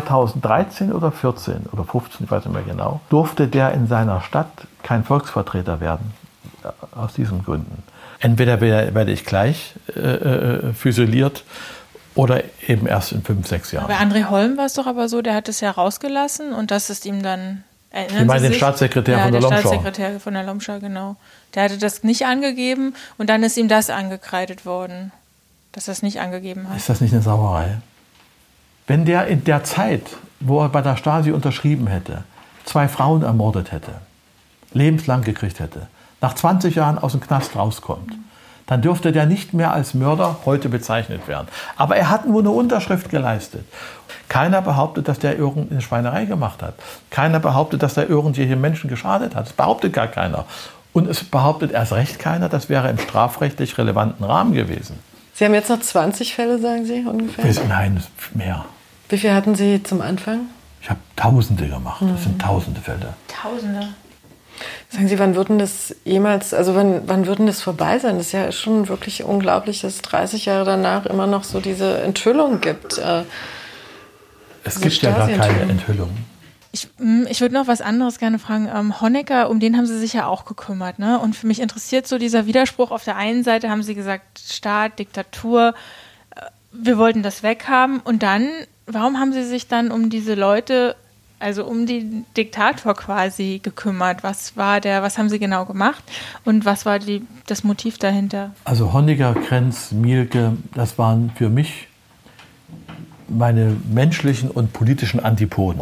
2013 oder 14 oder 15, ich weiß nicht mehr genau, durfte der in seiner Stadt kein Volksvertreter werden, aus diesen Gründen. Entweder werde ich gleich füsiliert oder eben erst in 5, 6 Jahren. Bei André Holm war es doch aber so, der hat es ja rausgelassen und das ist ihm dann... Ich meine den Staatssekretär von der Lomschau. Ja, der Staatssekretär von der Lomschau, genau. Der hatte das nicht angegeben und dann ist ihm das angekreidet worden, dass er es nicht angegeben hat. Ist das nicht eine Sauerei? Wenn der in der Zeit, wo er bei der Stasi unterschrieben hätte, 2 Frauen ermordet hätte, lebenslang gekriegt hätte, nach 20 Jahren aus dem Knast rauskommt, dann dürfte der nicht mehr als Mörder heute bezeichnet werden. Aber er hat nur eine Unterschrift geleistet. Keiner behauptet, dass der irgendeine Schweinerei gemacht hat. Keiner behauptet, dass der irgendwelchen Menschen geschadet hat. Das behauptet gar keiner. Und es behauptet erst recht keiner, das wäre im strafrechtlich relevanten Rahmen gewesen. Sie haben jetzt noch 20 Fälle, sagen Sie, ungefähr? Nein, mehr. Wie viel hatten Sie zum Anfang? Ich habe Tausende gemacht. Das sind Tausende Fälle. Tausende? Sagen Sie, wann wird denn das jemals, also wann wird denn das vorbei sein? Das ist ja schon wirklich unglaublich, dass es 30 Jahre danach immer noch so diese Enthüllung gibt. Es gibt ja gar keine Enthüllung. Ich würde noch was anderes gerne fragen. Honecker, um den haben Sie sich ja auch gekümmert, ne? Und für mich interessiert so dieser Widerspruch. Auf der einen Seite haben Sie gesagt, Staat, Diktatur, wir wollten das weghaben. Und dann, warum haben Sie sich dann um diese Leute, also um den Diktator quasi gekümmert? Was haben Sie genau gemacht? Und was war das Motiv dahinter? Also Honecker, Krenz, Mielke, das waren für mich meine menschlichen und politischen Antipoden.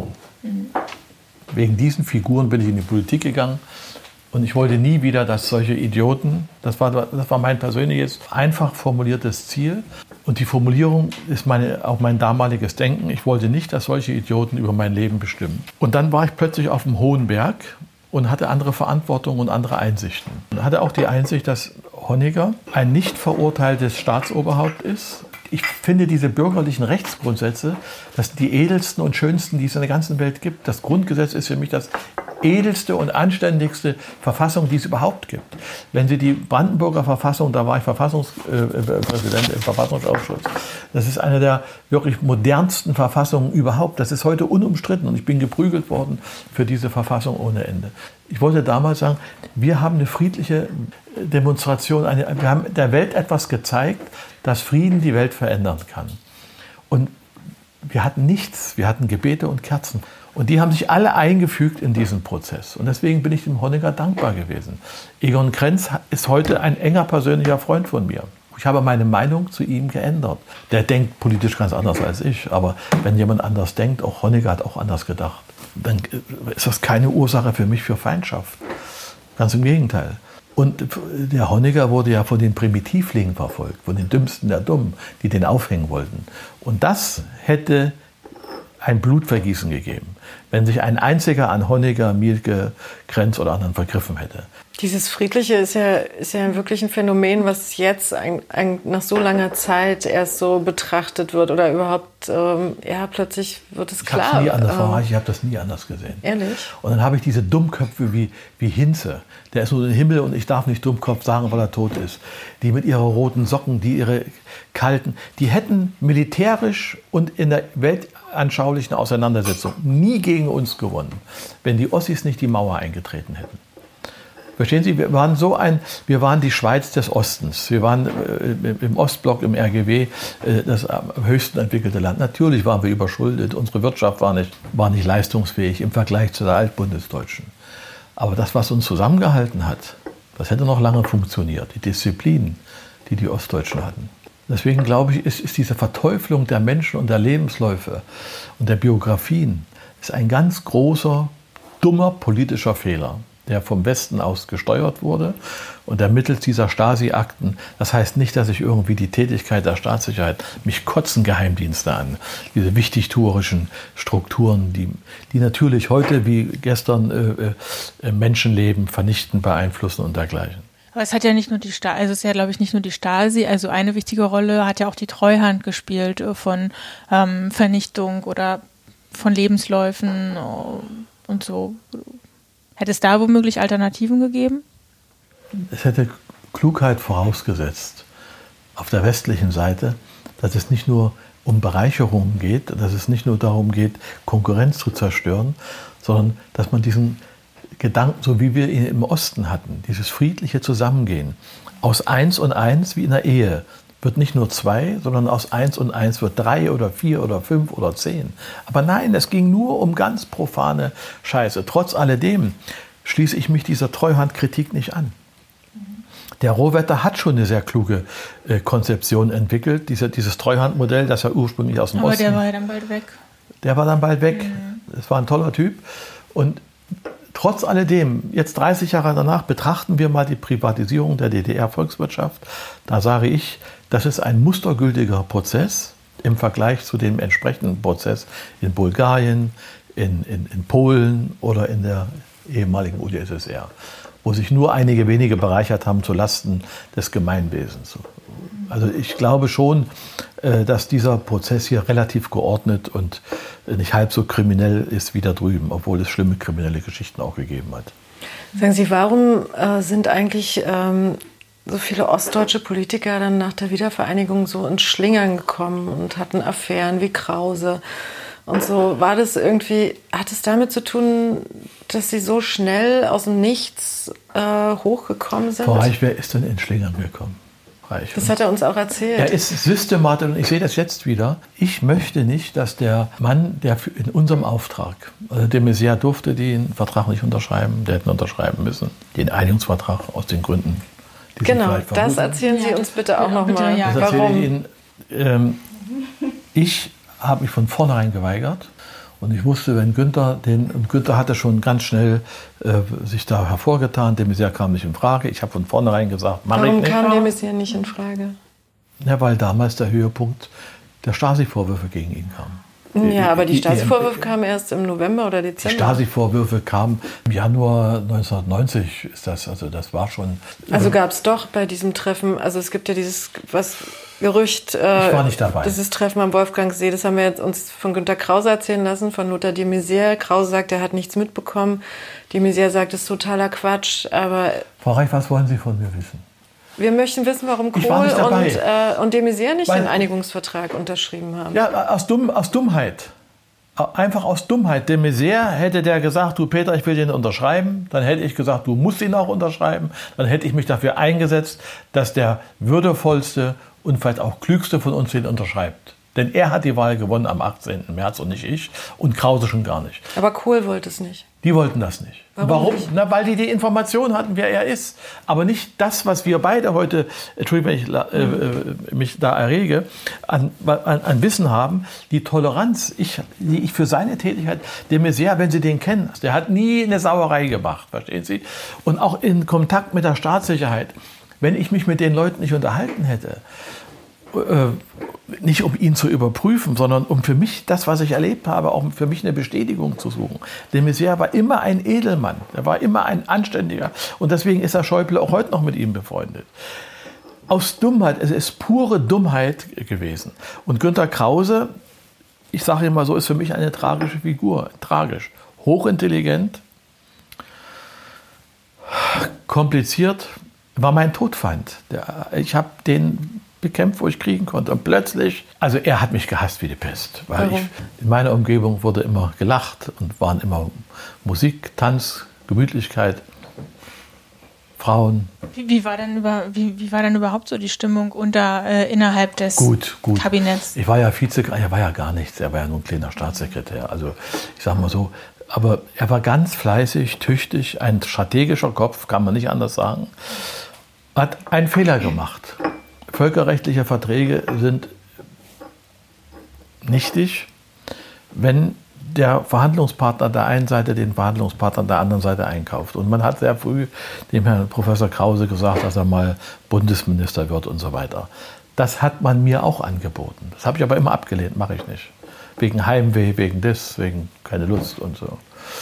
Wegen diesen Figuren bin ich in die Politik gegangen und ich wollte nie wieder, dass solche Idioten, das war mein persönliches, einfach formuliertes Ziel und die Formulierung ist auch mein damaliges Denken. Ich wollte nicht, dass solche Idioten über mein Leben bestimmen. Und dann war ich plötzlich auf dem hohen Berg und hatte andere Verantwortung und andere Einsichten. Und hatte auch die Einsicht, dass Honecker ein nicht verurteiltes Staatsoberhaupt ist. Ich finde diese bürgerlichen Rechtsgrundsätze, das sind die edelsten und schönsten, die es in der ganzen Welt gibt. Das Grundgesetz ist für mich das edelste und anständigste Verfassung, die es überhaupt gibt. Wenn Sie die Brandenburger Verfassung, da war ich Verfassungspräsident im Verfassungsausschuss, das ist eine der wirklich modernsten Verfassungen überhaupt. Das ist heute unumstritten und ich bin geprügelt worden für diese Verfassung ohne Ende. Ich wollte damals sagen, wir haben eine friedliche Demonstration, wir haben der Welt etwas gezeigt, dass Frieden die Welt verändern kann. Und wir hatten nichts, wir hatten Gebete und Kerzen. Und die haben sich alle eingefügt in diesen Prozess. Und deswegen bin ich dem Honecker dankbar gewesen. Egon Krenz ist heute ein enger persönlicher Freund von mir. Ich habe meine Meinung zu ihm geändert. Der denkt politisch ganz anders als ich. Aber wenn jemand anders denkt, auch Honecker hat auch anders gedacht, dann ist das keine Ursache für mich für Feindschaft. Ganz im Gegenteil. Und der Honecker wurde ja von den Primitivlingen verfolgt, von den Dümmsten der Dummen, die den aufhängen wollten. Und das hätte ein Blutvergießen gegeben, wenn sich ein einziger an Honecker, Mielke, Krenz oder anderen vergriffen hätte. Dieses Friedliche ist ja wirklich ein Phänomen, was jetzt nach so langer Zeit erst so betrachtet wird oder überhaupt, plötzlich wird es klar. Ich habe das nie anders gesehen. Ehrlich? Und dann habe ich diese Dummköpfe wie Hinze, der ist nur im Himmel und ich darf nicht Dummkopf sagen, weil er tot ist, die mit ihren roten Socken, die ihre kalten, die hätten militärisch und in der weltanschaulichen Auseinandersetzung nie nie gegen uns gewonnen, wenn die Ossis nicht die Mauer eingetreten hätten. Verstehen Sie, wir waren die Schweiz des Ostens. Wir waren im Ostblock, im RGW, das am höchsten entwickelte Land. Natürlich waren wir überschuldet. Unsere Wirtschaft war nicht leistungsfähig im Vergleich zu der Altbundesdeutschen. Aber das, was uns zusammengehalten hat, das hätte noch lange funktioniert. Die Disziplin, die die Ostdeutschen hatten. Deswegen glaube ich, ist diese Verteuflung der Menschen und der Lebensläufe und der Biografien ist ein ganz großer, dummer politischer Fehler, der vom Westen aus gesteuert wurde und der mittels dieser Stasi-Akten, das heißt nicht, dass ich irgendwie die Tätigkeit der Staatssicherheit, mich kotzen Geheimdienste an, diese wichtigtuerischen Strukturen, die natürlich heute wie gestern Menschenleben vernichten, beeinflussen und dergleichen. Aber es hat ja nicht nur die Stasi, also es ist ja, glaube ich, nicht nur die Stasi, also eine wichtige Rolle hat ja auch die Treuhand gespielt von Vernichtung oder von Lebensläufen und so. Hätte es da womöglich Alternativen gegeben? Es hätte Klugheit vorausgesetzt auf der westlichen Seite, dass es nicht nur um Bereicherung geht, dass es nicht nur darum geht, Konkurrenz zu zerstören, sondern dass man diesen Gedanken, so wie wir ihn im Osten hatten, dieses friedliche Zusammengehen, aus 1 und 1 wie in der Ehe, wird nicht nur 2, sondern aus 1 und 1 wird 3 oder 4 oder 5 oder 10. Aber nein, es ging nur um ganz profane Scheiße. Trotz alledem schließe ich mich dieser Treuhandkritik nicht an. Der Rohwetter hat schon eine sehr kluge Konzeption entwickelt, dieses Treuhandmodell, das er ursprünglich aus dem Osten... Aber der war ja dann bald weg. Der war dann bald weg. Das war ein toller Typ. Und trotz alledem, jetzt 30 Jahre danach, betrachten wir mal die Privatisierung der DDR-Volkswirtschaft. Da sage ich, das ist ein mustergültiger Prozess im Vergleich zu dem entsprechenden Prozess in Bulgarien, in Polen oder in der ehemaligen UdSSR, wo sich nur einige wenige bereichert haben zulasten des Gemeinwesens. Also ich glaube schon, dass dieser Prozess hier relativ geordnet und nicht halb so kriminell ist wie da drüben, obwohl es schlimme kriminelle Geschichten auch gegeben hat. Sagen Sie, warum sind eigentlich so viele ostdeutsche Politiker dann nach der Wiedervereinigung so ins Schlingern gekommen und hatten Affären wie Krause und so? War das irgendwie, hat es damit zu tun, dass sie so schnell aus dem Nichts hochgekommen sind? Frau Reich, wer ist denn ins Schlingern gekommen? Reich. Das hat er uns auch erzählt. Er ist systematisch, und ich sehe das jetzt wieder, ich möchte nicht, dass der Mann, der in unserem Auftrag, also de Maizière durfte den Vertrag nicht unterschreiben, der hätte unterschreiben müssen, den Einigungsvertrag aus den Gründen, die genau, das erzählen Sie uns bitte auch nochmal. Ja. Das erzähle ich Ihnen. Ich habe mich von vornherein geweigert. Und ich wusste, wenn Günther hatte schon ganz schnell sich da hervorgetan, de Maizière kam nicht in Frage. Ich habe von vornherein gesagt, mach ich nicht. Warum kam de Maizière nicht in Frage? Ja, weil damals der Höhepunkt der Stasi-Vorwürfe gegen ihn kam. Ja, aber die Stasi-Vorwürfe kamen erst im November oder Dezember. Die Stasi-Vorwürfe kamen im Januar 1990, ist das, also das war schon... Also gab es doch bei diesem Treffen, also es gibt ja dieses Gerücht, ich war nicht dabei. Dieses Treffen am Wolfgangsee, das haben wir jetzt uns von Günter Krause erzählen lassen, von Lothar de Maizière. Krause sagt, er hat nichts mitbekommen. De Maizière sagt, das ist totaler Quatsch, aber... Frau Reich, was wollen Sie von mir wissen? Wir möchten wissen, warum Kohl und de Maizière nicht den Einigungsvertrag unterschrieben haben. Ja, aus Dummheit. Einfach aus Dummheit. De Maizière hätte der gesagt, du Peter, ich will den unterschreiben. Dann hätte ich gesagt, du musst ihn auch unterschreiben. Dann hätte ich mich dafür eingesetzt, dass der würdevollste und vielleicht auch klügste von uns den unterschreibt. Denn er hat die Wahl gewonnen am 18. März und nicht ich. Und Krause schon gar nicht. Aber Kohl wollte es nicht. Die wollten das nicht. Warum? Nicht? Na, weil die Information hatten, wer er ist. Aber nicht das, was wir beide heute, Entschuldigung, wenn ich mich da errege, an Wissen haben. Die Toleranz, die ich für seine Tätigkeit, de Maizière, wenn Sie den kennen, der hat nie eine Sauerei gemacht, verstehen Sie? Und auch in Kontakt mit der Staatssicherheit. Wenn ich mich mit den Leuten nicht unterhalten hätte, nicht um ihn zu überprüfen, sondern um für mich das, was ich erlebt habe, auch für mich eine Bestätigung zu suchen. De Maizière war immer ein Edelmann, er war immer ein Anständiger und deswegen ist Herr Schäuble auch heute noch mit ihm befreundet. Aus Dummheit, es ist pure Dummheit gewesen. Und Günter Krause, ich sage immer so, ist für mich eine tragische Figur, tragisch, hochintelligent, kompliziert, war mein Todfeind. Ich habe den bekämpft, wo ich kriegen konnte. Und plötzlich, also er hat mich gehasst wie die Pest. Weil in meiner Umgebung wurde immer gelacht und waren immer Musik, Tanz, Gemütlichkeit, Frauen. Wie war denn überhaupt so die Stimmung innerhalb des Kabinetts? Ich war ja er war ja gar nichts, er war ja nur ein kleiner Staatssekretär. Also ich sag mal so, aber er war ganz fleißig, tüchtig, ein strategischer Kopf, kann man nicht anders sagen. Hat einen Fehler gemacht. Völkerrechtliche Verträge sind nichtig, wenn der Verhandlungspartner der einen Seite den Verhandlungspartner der anderen Seite einkauft. Und man hat sehr früh dem Herrn Professor Krause gesagt, dass er mal Bundesminister wird und so weiter. Das hat man mir auch angeboten. Das habe ich aber immer abgelehnt, mache ich nicht. Wegen Heimweh, wegen wegen keine Lust und so.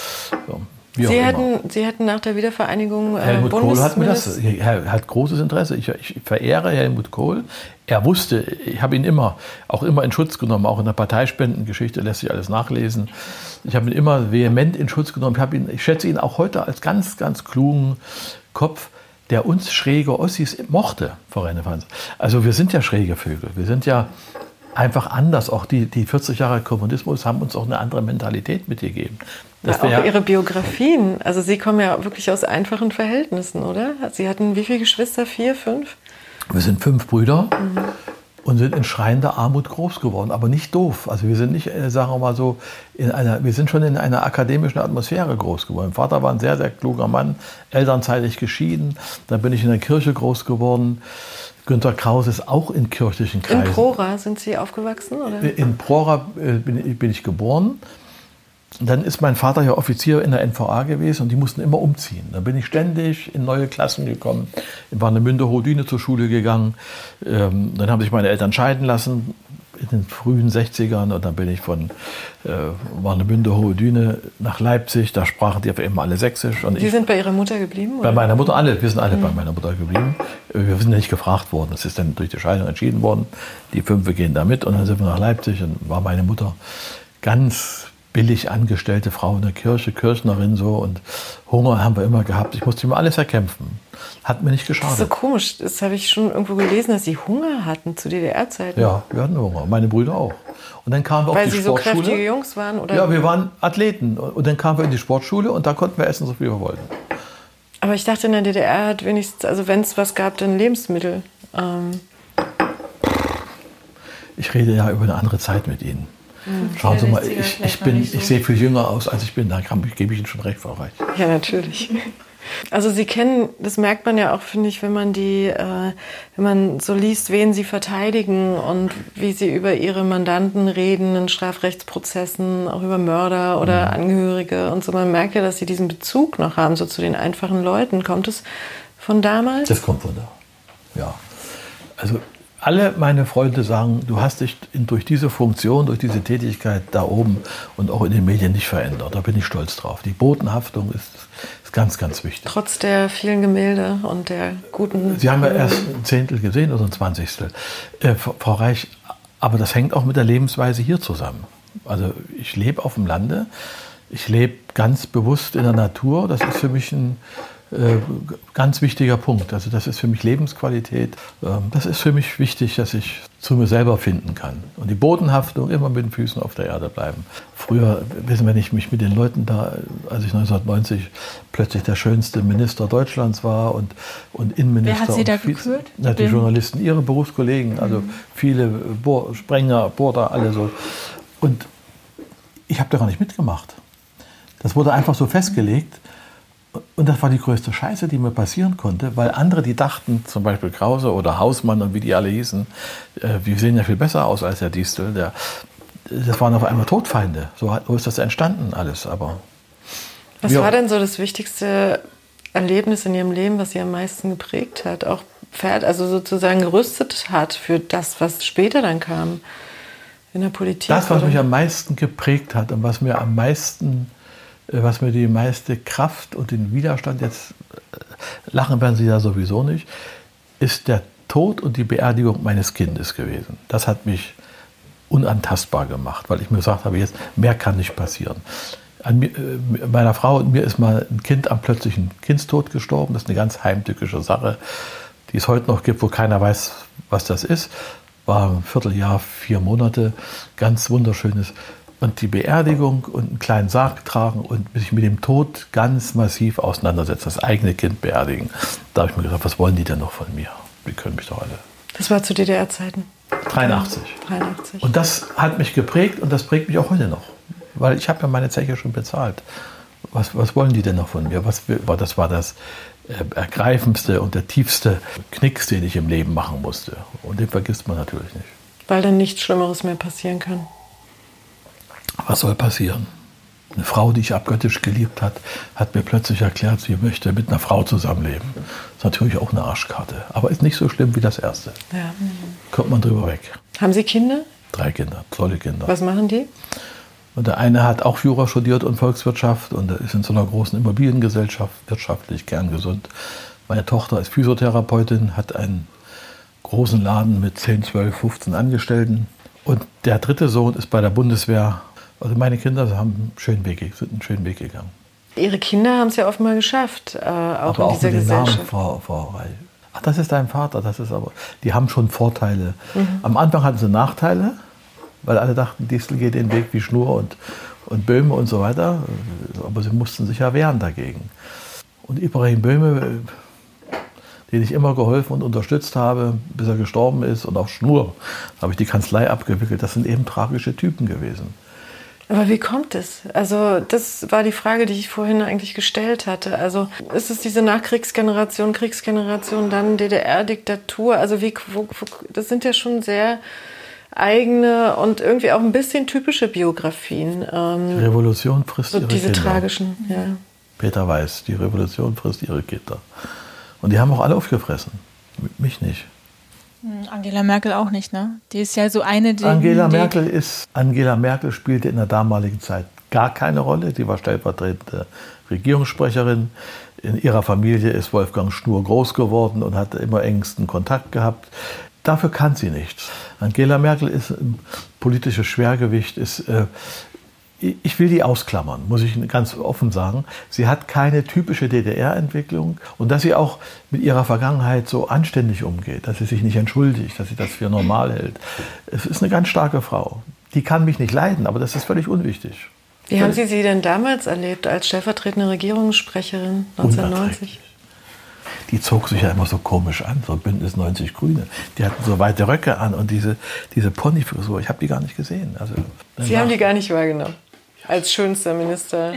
Sie hatten nach der Wiedervereinigung Helmut Kohl hat mir das. Er hat großes Interesse. Ich verehre Helmut Kohl. Er wusste, ich habe ihn auch immer in Schutz genommen, auch in der Parteispendengeschichte lässt sich alles nachlesen. Ich habe ihn immer vehement in Schutz genommen. Ich schätze ihn auch heute als ganz, ganz klugen Kopf, der uns schräge Ossis mochte, Frau Rennefanz. Also wir sind ja schräge Vögel. Wir sind ja einfach anders. Auch die 40 Jahre Kommunismus haben uns auch eine andere Mentalität mitgegeben. Auch Ihre Biografien, also Sie kommen ja wirklich aus einfachen Verhältnissen, oder? Sie hatten wie viele Geschwister? 4, 5? Wir sind 5 Brüder und sind in schreiender Armut groß geworden, aber nicht doof. Also wir sind nicht, sagen wir mal so, wir sind schon in einer akademischen Atmosphäre groß geworden. Mein Vater war ein sehr, sehr kluger Mann, elternzeitig geschieden. Dann bin ich in der Kirche groß geworden. Günter Krause ist auch in kirchlichen Kreisen. In Prora sind Sie aufgewachsen, oder? In Prora bin ich geboren. Dann ist mein Vater ja Offizier in der NVA gewesen und die mussten immer umziehen. Dann bin ich ständig in neue Klassen gekommen. Ich war in Warnemünde-Hohe-Düne zur Schule gegangen. Dann haben sich meine Eltern scheiden lassen in den frühen 60ern. Und dann bin ich von Warnemünde-Hohe-Düne nach Leipzig. Da sprachen die auf einmal alle Sächsisch. Und Sie sind bei Ihrer Mutter geblieben? Bei meiner Mutter, wir sind alle bei meiner Mutter geblieben. Wir sind ja nicht gefragt worden. Das ist dann durch die Scheidung entschieden worden. Die 5 gehen da mit. Und dann sind wir nach Leipzig und war meine Mutter ganz billig angestellte Frau in der Kirche, Kirchnerin so, und Hunger haben wir immer gehabt. Ich musste mir alles erkämpfen. Hat mir nicht geschadet. Das ist so komisch. Das habe ich schon irgendwo gelesen, dass Sie Hunger hatten zu DDR-Zeiten. Ja, wir hatten Hunger. Meine Brüder auch. Und dann kamen wir auf die Sportschule. Weil Sie so kräftige Jungs waren? Oder? Ja, wir waren Athleten. Und dann kamen wir in die Sportschule und da konnten wir essen, so viel wir wollten. Aber ich dachte, in der DDR hat wenigstens, also wenn es was gab, dann Lebensmittel. Ich rede ja über eine andere Zeit mit Ihnen. Schauen Sie mal, ich sehe viel jünger aus, als ich bin. Da gebe ich Ihnen schon recht, Frau Reich. Ja, natürlich. Also Sie kennen, das merkt man ja auch, finde ich, wenn man so liest, wen Sie verteidigen und wie Sie über Ihre Mandanten reden in Strafrechtsprozessen, auch über Mörder oder Angehörige und so. Man merkt ja, dass Sie diesen Bezug noch haben, so zu den einfachen Leuten. Kommt es von damals? Das kommt von da, ja. Also alle meine Freunde sagen, du hast dich durch diese Funktion, durch diese Tätigkeit da oben und auch in den Medien nicht verändert. Da bin ich stolz drauf. Die Bodenhaftung ist ganz, ganz wichtig. Trotz der vielen Gemälde und der guten... Sie haben ja erst ein Zehntel gesehen oder ein Zwanzigstel. Frau Reich, aber das hängt auch mit der Lebensweise hier zusammen. Also ich lebe auf dem Lande, ich lebe ganz bewusst in der Natur. Das ist für mich ein ganz wichtiger Punkt. Also das ist für mich Lebensqualität. Das ist für mich wichtig, dass ich zu mir selber finden kann. Und die Bodenhaftung, immer mit den Füßen auf der Erde bleiben. Früher, wenn ich mich mit den Leuten da, als ich 1990 plötzlich der schönste Minister Deutschlands war und Innenminister. Wer hat Sie da gekürt? Die Journalisten, Ihre Berufskollegen, also viele Sprenger, Bohrer, alle so. Und ich habe da gar nicht mitgemacht. Das wurde einfach so festgelegt. Und das war die größte Scheiße, die mir passieren konnte, weil andere, die dachten, zum Beispiel Krause oder Hausmann und wie die alle hießen, wir sehen ja viel besser aus als der Distel, das waren auf einmal Todfeinde. So ist das entstanden alles. Aber was war denn so das wichtigste Erlebnis in Ihrem Leben, was Sie am meisten geprägt hat, auch also sozusagen gerüstet hat für das, was später dann kam in der Politik? Das, was mich am meisten geprägt hat und was mir die meiste Kraft und den Widerstand, jetzt lachen werden Sie ja sowieso nicht, ist der Tod und die Beerdigung meines Kindes gewesen. Das hat mich unantastbar gemacht, weil ich mir gesagt habe, jetzt mehr kann nicht passieren. Meiner Frau und mir ist mal ein Kind am plötzlichen Kindstod gestorben. Das ist eine ganz heimtückische Sache. die es heute noch gibt, wo keiner weiß, was das ist. War ein Vierteljahr, 4 Monate, ganz wunderschönes. Und die Beerdigung und einen kleinen Sarg tragen und sich mit dem Tod ganz massiv auseinandersetzen, das eigene Kind beerdigen. Da habe ich mir gedacht, was wollen die denn noch von mir? Die können mich doch alle. Das war zu DDR-Zeiten? 83. Und das hat mich geprägt und das prägt mich auch heute noch. Weil ich habe ja meine Zeche schon bezahlt. Was wollen die denn noch von mir? Das war das ergreifendste und der tiefste Knicks, den ich im Leben machen musste. Und den vergisst man natürlich nicht. Weil dann nichts Schlimmeres mehr passieren kann. Was soll passieren? Eine Frau, die ich abgöttisch geliebt hat mir plötzlich erklärt, sie möchte mit einer Frau zusammenleben. Das ist natürlich auch eine Arschkarte. Aber ist nicht so schlimm wie das erste. Ja. Kommt man drüber weg. Haben Sie Kinder? 3 Kinder, tolle Kinder. Was machen die? Und der eine hat auch Jura studiert und Volkswirtschaft und ist in so einer großen Immobiliengesellschaft wirtschaftlich kerngesund. Meine Tochter ist Physiotherapeutin, hat einen großen Laden mit 10, 12, 15 Angestellten. Und der 3. Sohn ist bei der Bundeswehr. Also meine Kinder sind einen schönen Weg gegangen. Ihre Kinder haben es ja offenbar geschafft, auch in dieser Gesellschaft. Namen, Frau Reil. Ach, das ist dein Vater, die haben schon Vorteile. Am Anfang hatten sie Nachteile, weil alle dachten, Distel geht den Weg wie Schnur und Böhme und so weiter. Aber sie mussten sich ja wehren dagegen. Und Ibrahim Böhme, den ich immer geholfen und unterstützt habe, bis er gestorben ist, und auch Schnur, habe ich die Kanzlei abgewickelt. Das sind eben tragische Typen gewesen. Aber wie kommt es? Also das war die Frage, die ich vorhin eigentlich gestellt hatte. Also ist es diese Nachkriegsgeneration, Kriegsgeneration, dann DDR-Diktatur? Also das sind ja schon sehr eigene und irgendwie auch ein bisschen typische Biografien. Die Revolution frisst ihre diese Kinder. Tragischen, ja. Peter Weiß, die Revolution frisst ihre Kinder. Und die haben auch alle aufgefressen. Mich nicht. Angela Merkel auch nicht, ne? Die ist ja so eine, die... Angela Merkel spielte in der damaligen Zeit gar keine Rolle. Die war stellvertretende Regierungssprecherin. In ihrer Familie ist Wolfgang Schnur groß geworden und hatte immer engsten Kontakt gehabt. Dafür kann sie nichts. Angela Merkel ist ein politisches Schwergewicht, ich will die ausklammern, muss ich ganz offen sagen. Sie hat keine typische DDR-Entwicklung und dass sie auch mit ihrer Vergangenheit so anständig umgeht, dass sie sich nicht entschuldigt, dass sie das für normal hält. Es ist eine ganz starke Frau. Die kann mich nicht leiden, aber das ist völlig unwichtig. Wie haben Sie denn damals erlebt als stellvertretende Regierungssprecherin 1990? Die zog sich ja immer so komisch an, so Bündnis 90 Grüne. Die hatten so weite Röcke an und diese Ponyfrisur, ich habe die gar nicht gesehen. Also, Sie haben die gar nicht wahrgenommen? Als schönster Minister.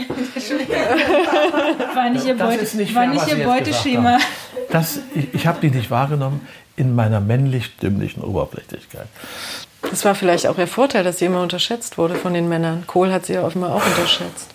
War nicht Ihr Beuteschema. Ich habe die nicht wahrgenommen in meiner männlich-dümmlichen Oberflächlichkeit. Das war vielleicht auch Ihr Vorteil, dass sie immer unterschätzt wurde von den Männern. Kohl hat sie ja offenbar auch unterschätzt.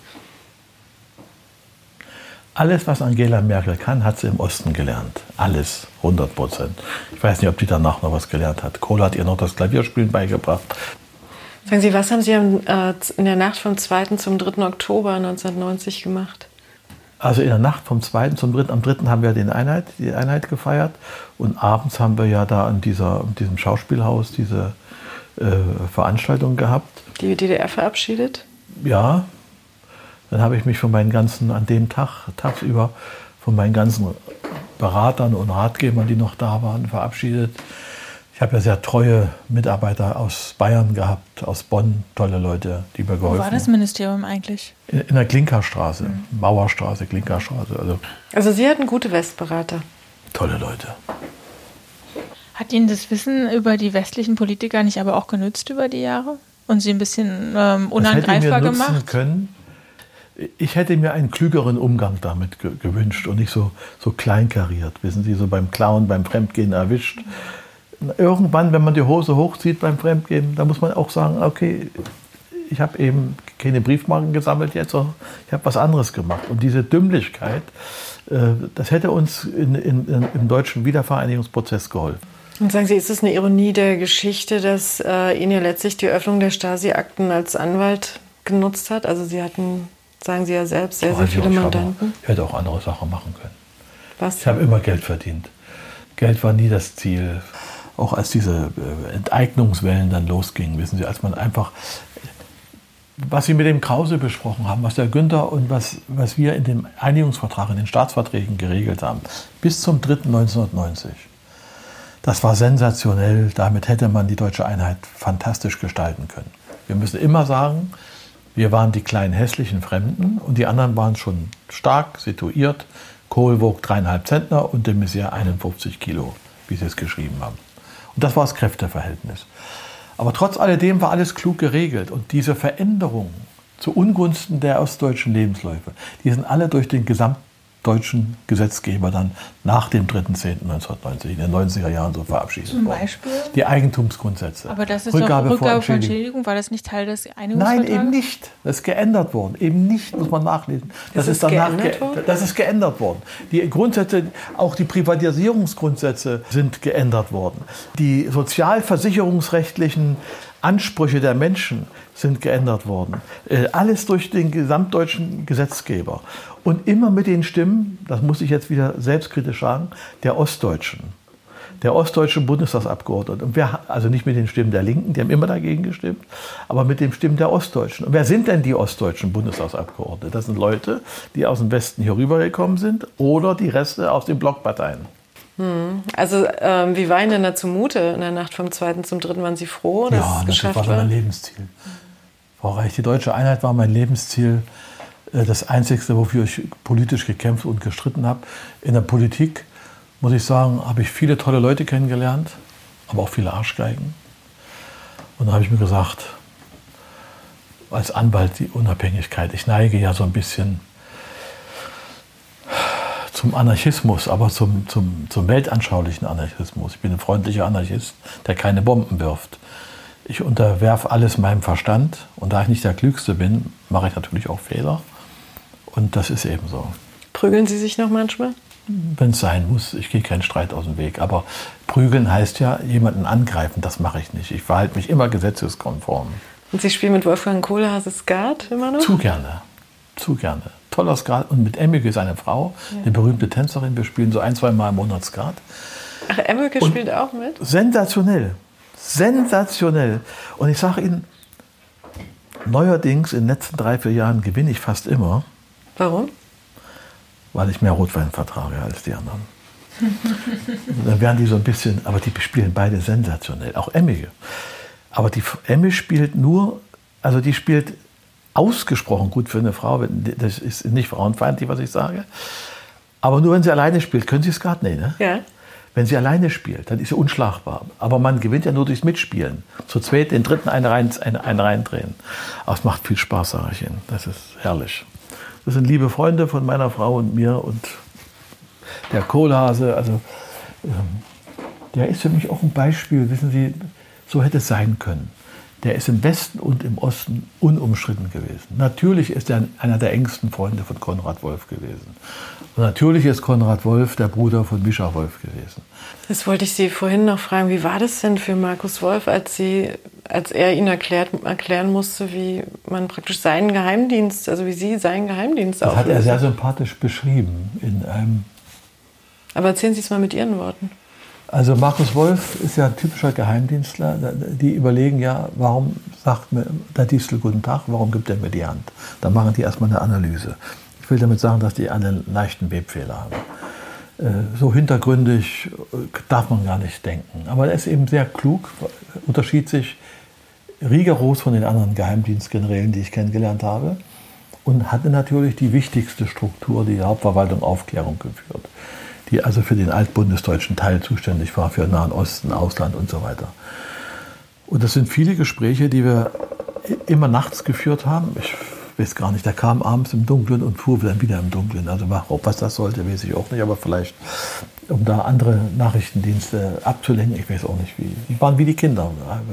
Alles, was Angela Merkel kann, hat sie im Osten gelernt. Alles, 100%. Ich weiß nicht, ob die danach noch was gelernt hat. Kohl hat ihr noch das Klavierspielen beigebracht. Sagen Sie, was haben Sie in der Nacht vom 2. zum 3. Oktober 1990 gemacht? Also in der Nacht vom 2. zum 3. Am 3. haben wir die Einheit gefeiert. Und abends haben wir ja da in diesem Schauspielhaus diese Veranstaltung gehabt. Die DDR verabschiedet? Ja. Dann habe ich mich von meinen ganzen, an dem tagsüber, von meinen ganzen Beratern und Ratgebern, die noch da waren, verabschiedet. Ich habe ja sehr treue Mitarbeiter aus Bayern gehabt, aus Bonn, tolle Leute, die mir geholfen haben. Wo war das Ministerium eigentlich? In der Klinkerstraße, Mauerstraße, Klinkerstraße. Also Sie hatten gute Westberater? Tolle Leute. Hat Ihnen das Wissen über die westlichen Politiker nicht aber auch genützt über die Jahre? Und Sie ein bisschen unangreifbar gemacht? Können. Ich hätte mir einen klügeren Umgang damit gewünscht und nicht so kleinkariert. Wissen Sie, so beim Klauen, beim Fremdgehen erwischt. Irgendwann, wenn man die Hose hochzieht beim Fremdgehen, da muss man auch sagen, okay, ich habe eben keine Briefmarken gesammelt jetzt, sondern ich habe was anderes gemacht. Und diese Dümmlichkeit, das hätte uns im deutschen Wiedervereinigungsprozess geholfen. Und sagen Sie, ist es eine Ironie der Geschichte, dass Ihnen ja letztlich die Öffnung der Stasi-Akten als Anwalt genutzt hat? Also Sie hatten, sagen Sie ja selbst, sehr viele Mandanten. Ich hätte auch andere Sachen machen können. Was? Ich habe immer Geld verdient. Geld war nie das Ziel. Auch als diese Enteignungswellen dann losgingen, wissen Sie, als man einfach, was Sie mit dem Krause besprochen haben, was der Günther und was wir in dem Einigungsvertrag, in den Staatsverträgen geregelt haben, bis zum 3. 1990. Das war sensationell. Damit hätte man die deutsche Einheit fantastisch gestalten können. Wir müssen immer sagen, wir waren die kleinen hässlichen Fremden und die anderen waren schon stark situiert. Kohl wog 3,5 Zentner und de Maizière 51 Kilo, wie sie es geschrieben haben. Und das war das Kräfteverhältnis. Aber trotz alledem war alles klug geregelt. Und diese Veränderungen zu Ungunsten der ostdeutschen Lebensläufe, die sind alle durch den gesamtdeutschen Gesetzgeber dann nach dem 3.10.1990 in den 90er Jahren so verabschiedet worden. Zum Beispiel? Die Eigentumsgrundsätze. Aber das ist Rückgabe von Entschädigung. War das nicht Teil des Einigungsvertrags? Nein, eben nicht. Das ist geändert worden. Eben nicht, muss man nachlesen. Das ist geändert worden. Die Grundsätze, auch die Privatisierungsgrundsätze sind geändert worden. Die sozialversicherungsrechtlichen Ansprüche der Menschen sind geändert worden. Alles durch den gesamtdeutschen Gesetzgeber. Und immer mit den Stimmen, das muss ich jetzt wieder selbstkritisch sagen, der ostdeutschen Bundestagsabgeordneten. Und also nicht mit den Stimmen der Linken, die haben immer dagegen gestimmt, aber mit den Stimmen der Ostdeutschen. Und wer sind denn die ostdeutschen Bundestagsabgeordneten? Das sind Leute, die aus dem Westen hier rübergekommen sind oder die Reste aus den Blockparteien. Also wie war Ihnen denn da zumute in der Nacht vom 2. zum 3.? Waren Sie froh, dass es geschafft war? Das war mein Lebensziel. Frau Reich, die deutsche Einheit war mein Lebensziel. Das Einzige, wofür ich politisch gekämpft und gestritten habe. In der Politik, muss ich sagen, habe ich viele tolle Leute kennengelernt, aber auch viele Arschgeigen. Und da habe ich mir gesagt, als Anwalt die Unabhängigkeit. Ich neige ja so ein bisschen zum Anarchismus, aber zum weltanschaulichen Anarchismus. Ich bin ein freundlicher Anarchist, der keine Bomben wirft. Ich unterwerfe alles meinem Verstand und da ich nicht der Klügste bin, mache ich natürlich auch Fehler. Und das ist eben so. Prügeln Sie sich noch manchmal? Wenn es sein muss. Ich gehe keinen Streit aus dem Weg. Aber prügeln heißt ja, jemanden angreifen. Das mache ich nicht. Ich verhalte mich immer gesetzeskonform. Und Sie spielen mit Wolfgang Kohlhase Skat immer noch? Zu gerne. Zu gerne. Toller Skat. Und mit Emmike, seine Frau, eine berühmte Tänzerin. Wir spielen so 1-2 Mal im Monat Skat. Ach, Emmike spielt auch mit? Sensationell. Sensationell. Und ich sage Ihnen, neuerdings in den letzten 3-4 Jahren gewinne ich fast immer. Warum? Weil ich mehr Rotwein vertrage als die anderen. Dann werden die so ein bisschen, aber die spielen beide sensationell, auch Emmige. Aber die Emme spielt nur, also die spielt ausgesprochen gut für eine Frau, das ist nicht frauenfeindlich, was ich sage, aber nur wenn sie alleine spielt. Können Sie Skat? Nee, ne? Ja. Wenn sie alleine spielt, dann ist sie unschlagbar. Aber man gewinnt ja nur durchs Mitspielen. Zu zweit, den dritten eine reindrehen. Aber es macht viel Spaß, sage ich Ihnen. Das ist herrlich. Das sind liebe Freunde von meiner Frau und mir und der Kohlhase. Also, der ist für mich auch ein Beispiel. Wissen Sie, so hätte es sein können. Der ist im Westen und im Osten unumstritten gewesen. Natürlich ist er einer der engsten Freunde von Konrad Wolf gewesen. Und natürlich ist Konrad Wolf der Bruder von Mischa Wolf gewesen. Das wollte ich Sie vorhin noch fragen. Wie war das denn für Markus Wolf, als er Ihnen erklären musste, wie man praktisch seinen Geheimdienst, also wie Sie seinen Geheimdienst auflösen? Das hat er sehr sympathisch beschrieben in einem. Aber erzählen Sie es mal mit Ihren Worten. Also Markus Wolf ist ja ein typischer Geheimdienstler. Die überlegen ja, warum sagt mir der Distel guten Tag, warum gibt er mir die Hand? Dann machen die erstmal eine Analyse. Ich will damit sagen, dass die alle einen leichten Webfehler haben. So hintergründig darf man gar nicht denken. Aber er ist eben sehr klug, unterschied sich rigoros von den anderen Geheimdienstgenerälen, die ich kennengelernt habe. Und hatte natürlich die wichtigste Struktur, die Hauptverwaltung Aufklärung geführt. Die also für den altbundesdeutschen Teil zuständig war, für Nahen Osten, Ausland und so weiter. Und das sind viele Gespräche, die wir immer nachts geführt haben. Ich weiß gar nicht, der kam abends im Dunkeln und fuhr dann wieder im Dunkeln. Also was das sollte, weiß ich auch nicht, aber vielleicht, um da andere Nachrichtendienste abzulenken, ich weiß auch nicht wie. Die waren wie die Kinder.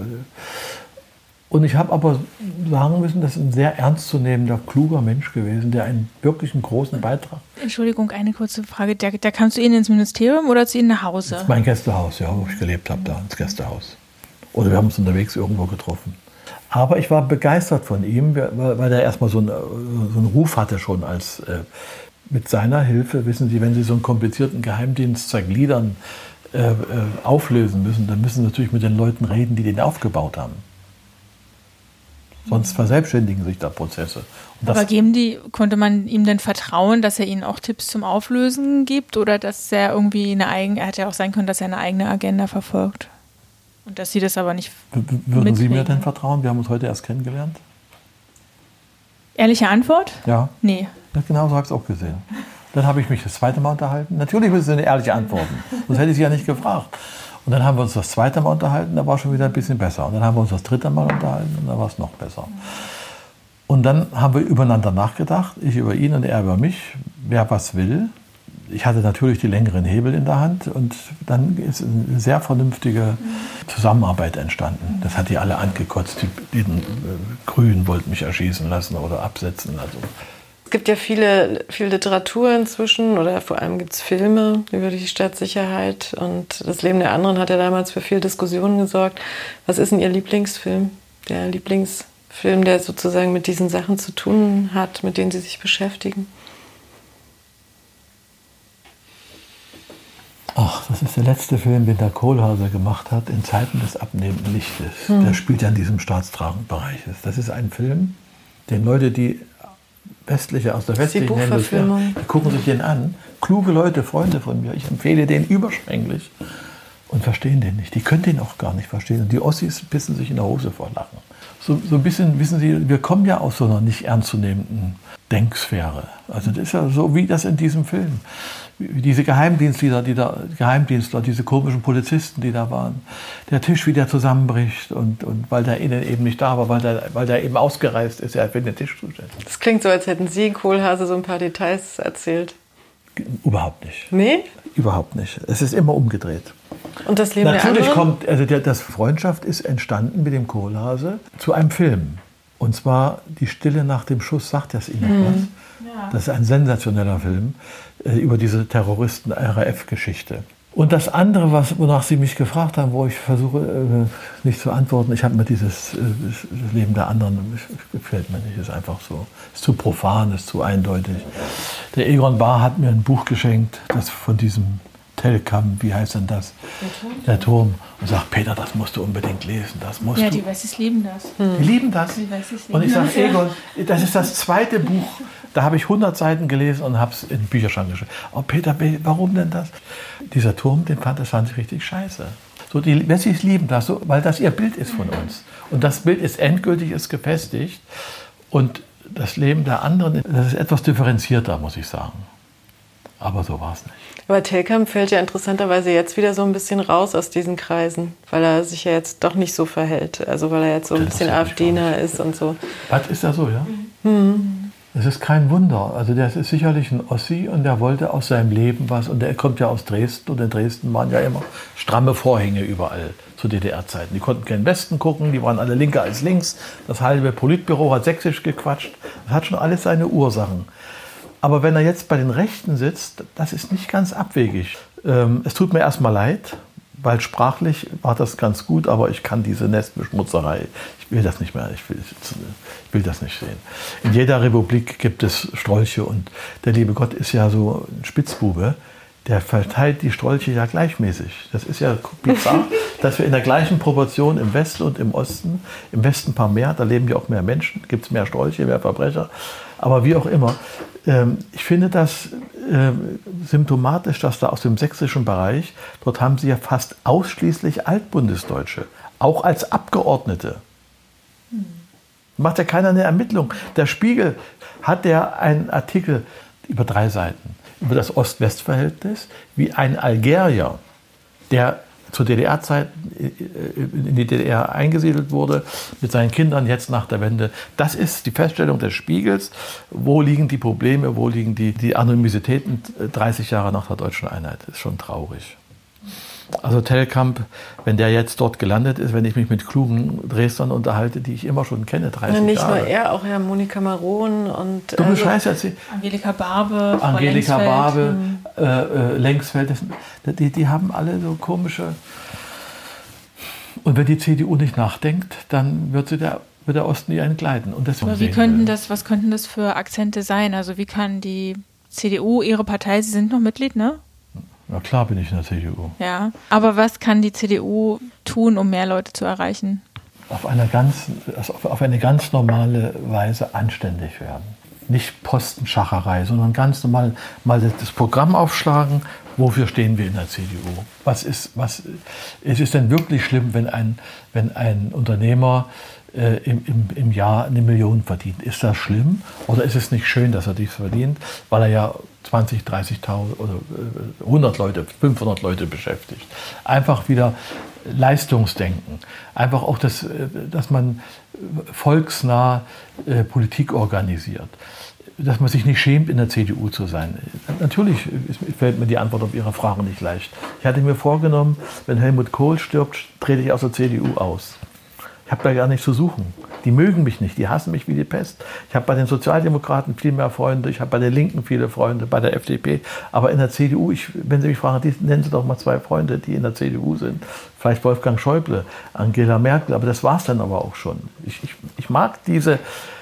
Und ich habe aber sagen müssen, das ist ein sehr ernstzunehmender, kluger Mensch gewesen, der einen wirklich großen Beitrag. Entschuldigung, eine kurze Frage. Der kam zu Ihnen ins Ministerium oder zu Ihnen nach Hause? Das ist mein Gästehaus, ja, wo ich gelebt habe, da ins Gästehaus. Oder wir haben uns unterwegs irgendwo getroffen. Aber ich war begeistert von ihm, weil er erstmal so einen Ruf hatte schon als mit seiner Hilfe, wissen Sie, wenn Sie so einen komplizierten Geheimdienst zergliedern, auflösen müssen, dann müssen Sie natürlich mit den Leuten reden, die den aufgebaut haben. Sonst verselbstständigen sich da Prozesse. Aber konnte man ihm denn vertrauen, dass er ihnen auch Tipps zum Auflösen gibt oder dass er irgendwie er hätte ja auch sein können, dass er eine eigene Agenda verfolgt und dass sie das aber nicht Würden Sie mir denn vertrauen? Wir haben uns heute erst kennengelernt. Ehrliche Antwort? Ja. Nee. Ja, genau so habe ich es auch gesehen. Dann habe ich mich das zweite Mal unterhalten. Natürlich müssen Sie eine ehrliche antworten, sonst hätte ich Sie ja nicht gefragt. Und dann haben wir uns das zweite Mal unterhalten, da war schon wieder ein bisschen besser. Und dann haben wir uns das dritte Mal unterhalten und da war es noch besser. Und dann haben wir übereinander nachgedacht, ich über ihn und er über mich, wer was will. Ich hatte natürlich die längeren Hebel in der Hand und dann ist eine sehr vernünftige Zusammenarbeit entstanden. Das hat die alle angekotzt. Die Grünen wollten mich erschießen lassen oder absetzen. Also. Es gibt ja viel Literatur inzwischen oder vor allem gibt es Filme über die Staatssicherheit und das Leben der anderen hat ja damals für viel Diskussionen gesorgt. Was ist denn Ihr Lieblingsfilm? Der Lieblingsfilm, der sozusagen mit diesen Sachen zu tun hat, mit denen Sie sich beschäftigen? Ach, das ist der letzte Film, den der Kohlhaaser gemacht hat, in Zeiten des abnehmenden Lichtes. Der spielt ja in diesem staatstragenden Bereich. Das ist ein Film, den Leute, die aus der westlichen Hemisphäre, die gucken sich den an. Kluge Leute, Freunde von mir, ich empfehle den überschwänglich und verstehen den nicht. Die können den auch gar nicht verstehen. Und die Ossis pissen sich in der Hose vor Lachen. So ein bisschen, wissen Sie, wir kommen ja aus so einer nicht ernstzunehmenden Denksphäre. Also das ist ja so wie das in diesem Film. Diese Geheimdienstler, diese komischen Polizisten, die da waren. Der Tisch, wie der zusammenbricht und weil der innen eben nicht da war, weil der eben ausgereist ist, er für den Tisch zuständig. Das klingt so, als hätten Sie Kohlhase so ein paar Details erzählt. Überhaupt nicht. Nee? Überhaupt nicht. Es ist immer umgedreht. Und das Leben der anderen? Natürlich das Freundschaft ist entstanden mit dem Kohlhase zu einem Film. Und zwar Die Stille nach dem Schuss, sagt das Ihnen noch was? Ja. Das ist ein sensationeller Film über diese Terroristen-RAF-Geschichte. Und das andere, wonach Sie mich gefragt haben, wo ich versuche nicht zu antworten, ich habe mir dieses Leben der anderen, gefällt mir nicht, ist einfach so, ist zu profan, ist zu eindeutig. Der Egon Bahr hat mir ein Buch geschenkt, das von diesem Telkamp, wie heißt denn das? Der Turm. Und sagt, Peter, das musst du unbedingt lesen. Ja, die Wessis lieben das. Die lieben das. Und ich sage, Egon, das ist das zweite Buch. Da habe ich 100 Seiten gelesen und habe es in den Bücherschrank geschrieben. Oh Peter, warum denn das? Dieser Turm, das fand ich richtig scheiße. So, die Wessis lieben das, so, weil das ihr Bild ist von uns. Und das Bild ist endgültig, ist gefestigt. Und das Leben der anderen, das ist etwas differenzierter, muss ich sagen. Aber so war es nicht. Aber Telkamp fällt ja interessanterweise jetzt wieder so ein bisschen raus aus diesen Kreisen, weil er sich ja jetzt doch nicht so verhält. Also weil er jetzt so ein bisschen AfD-nah ist und so. Was, ist er so, ja? Es ist kein Wunder. Also der ist sicherlich ein Ossi und der wollte aus seinem Leben was. Und der kommt ja aus Dresden und in Dresden waren ja immer stramme Vorhänge überall zu DDR-Zeiten. Die konnten keinen Westen gucken, die waren alle linker als links. Das halbe Politbüro hat sächsisch gequatscht. Das hat schon alles seine Ursachen. Aber wenn er jetzt bei den Rechten sitzt, das ist nicht ganz abwegig. Es tut mir erstmal leid, weil sprachlich war das ganz gut, aber ich kann diese Nestbeschmutzerei, ich will das nicht mehr, ich will das nicht sehen. In jeder Republik gibt es Strolche und der liebe Gott ist ja so ein Spitzbube, der verteilt die Strolche ja gleichmäßig. Das ist ja bizarr, dass wir in der gleichen Proportion im Westen und im Osten, im Westen ein paar mehr, da leben ja auch mehr Menschen, gibt es mehr Strolche, mehr Verbrecher, aber wie auch immer. Ich finde das symptomatisch, dass da aus dem sächsischen Bereich, dort haben sie ja fast ausschließlich Altbundesdeutsche, auch als Abgeordnete. Macht ja keiner eine Ermittlung. Der Spiegel hat ja einen Artikel über 3 Seiten über das Ost-West-Verhältnis, wie ein Algerier, der zur DDR-Zeit in die DDR eingesiedelt wurde, mit seinen Kindern jetzt nach der Wende. Das ist die Feststellung des Spiegels. Wo liegen die Probleme, wo liegen die Anonymitäten 30 Jahre nach der deutschen Einheit? Das ist schon traurig. Also Telkamp, wenn der jetzt dort gelandet ist, wenn ich mich mit klugen Dresdnern unterhalte, die ich immer schon kenne, 30 Jahre. Nicht nur er, auch ja Monika Maron und du beschreibst jetzt Angelika Barbe, Lengsfeld, die haben alle so komische. Und wenn die CDU nicht nachdenkt, dann wird der Osten ihr entgleiten. Und aber was könnten das für Akzente sein? Also wie kann die CDU, Ihre Partei, Sie sind noch Mitglied, ne? Na klar bin ich in der CDU. Ja, aber was kann die CDU tun, um mehr Leute zu erreichen? auf eine ganz normale Weise anständig werden. Nicht Postenschacherei, sondern ganz normal mal das Programm aufschlagen, wofür stehen wir in der CDU. Es ist denn wirklich schlimm, wenn ein Unternehmer im Jahr 1 Million verdient? Ist das schlimm oder ist es nicht schön, dass er dies verdient, weil er ja 20, 30.000 oder 100 Leute, 500 Leute beschäftigt? Einfach wieder Leistungsdenken. Einfach auch, dass man volksnah Politik organisiert. Dass man sich nicht schämt, in der CDU zu sein. Natürlich fällt mir die Antwort auf Ihre Frage nicht leicht. Ich hatte mir vorgenommen, wenn Helmut Kohl stirbt, trete ich aus der CDU aus. Ich habe da gar nichts zu suchen. Die mögen mich nicht, die hassen mich wie die Pest. Ich habe bei den Sozialdemokraten viel mehr Freunde, ich habe bei der Linken viele Freunde, bei der FDP. Aber in der CDU, wenn Sie mich fragen, nennen Sie doch mal 2 Freunde, die in der CDU sind. Vielleicht Wolfgang Schäuble, Angela Merkel, aber das war es dann aber auch schon. Ich mag diese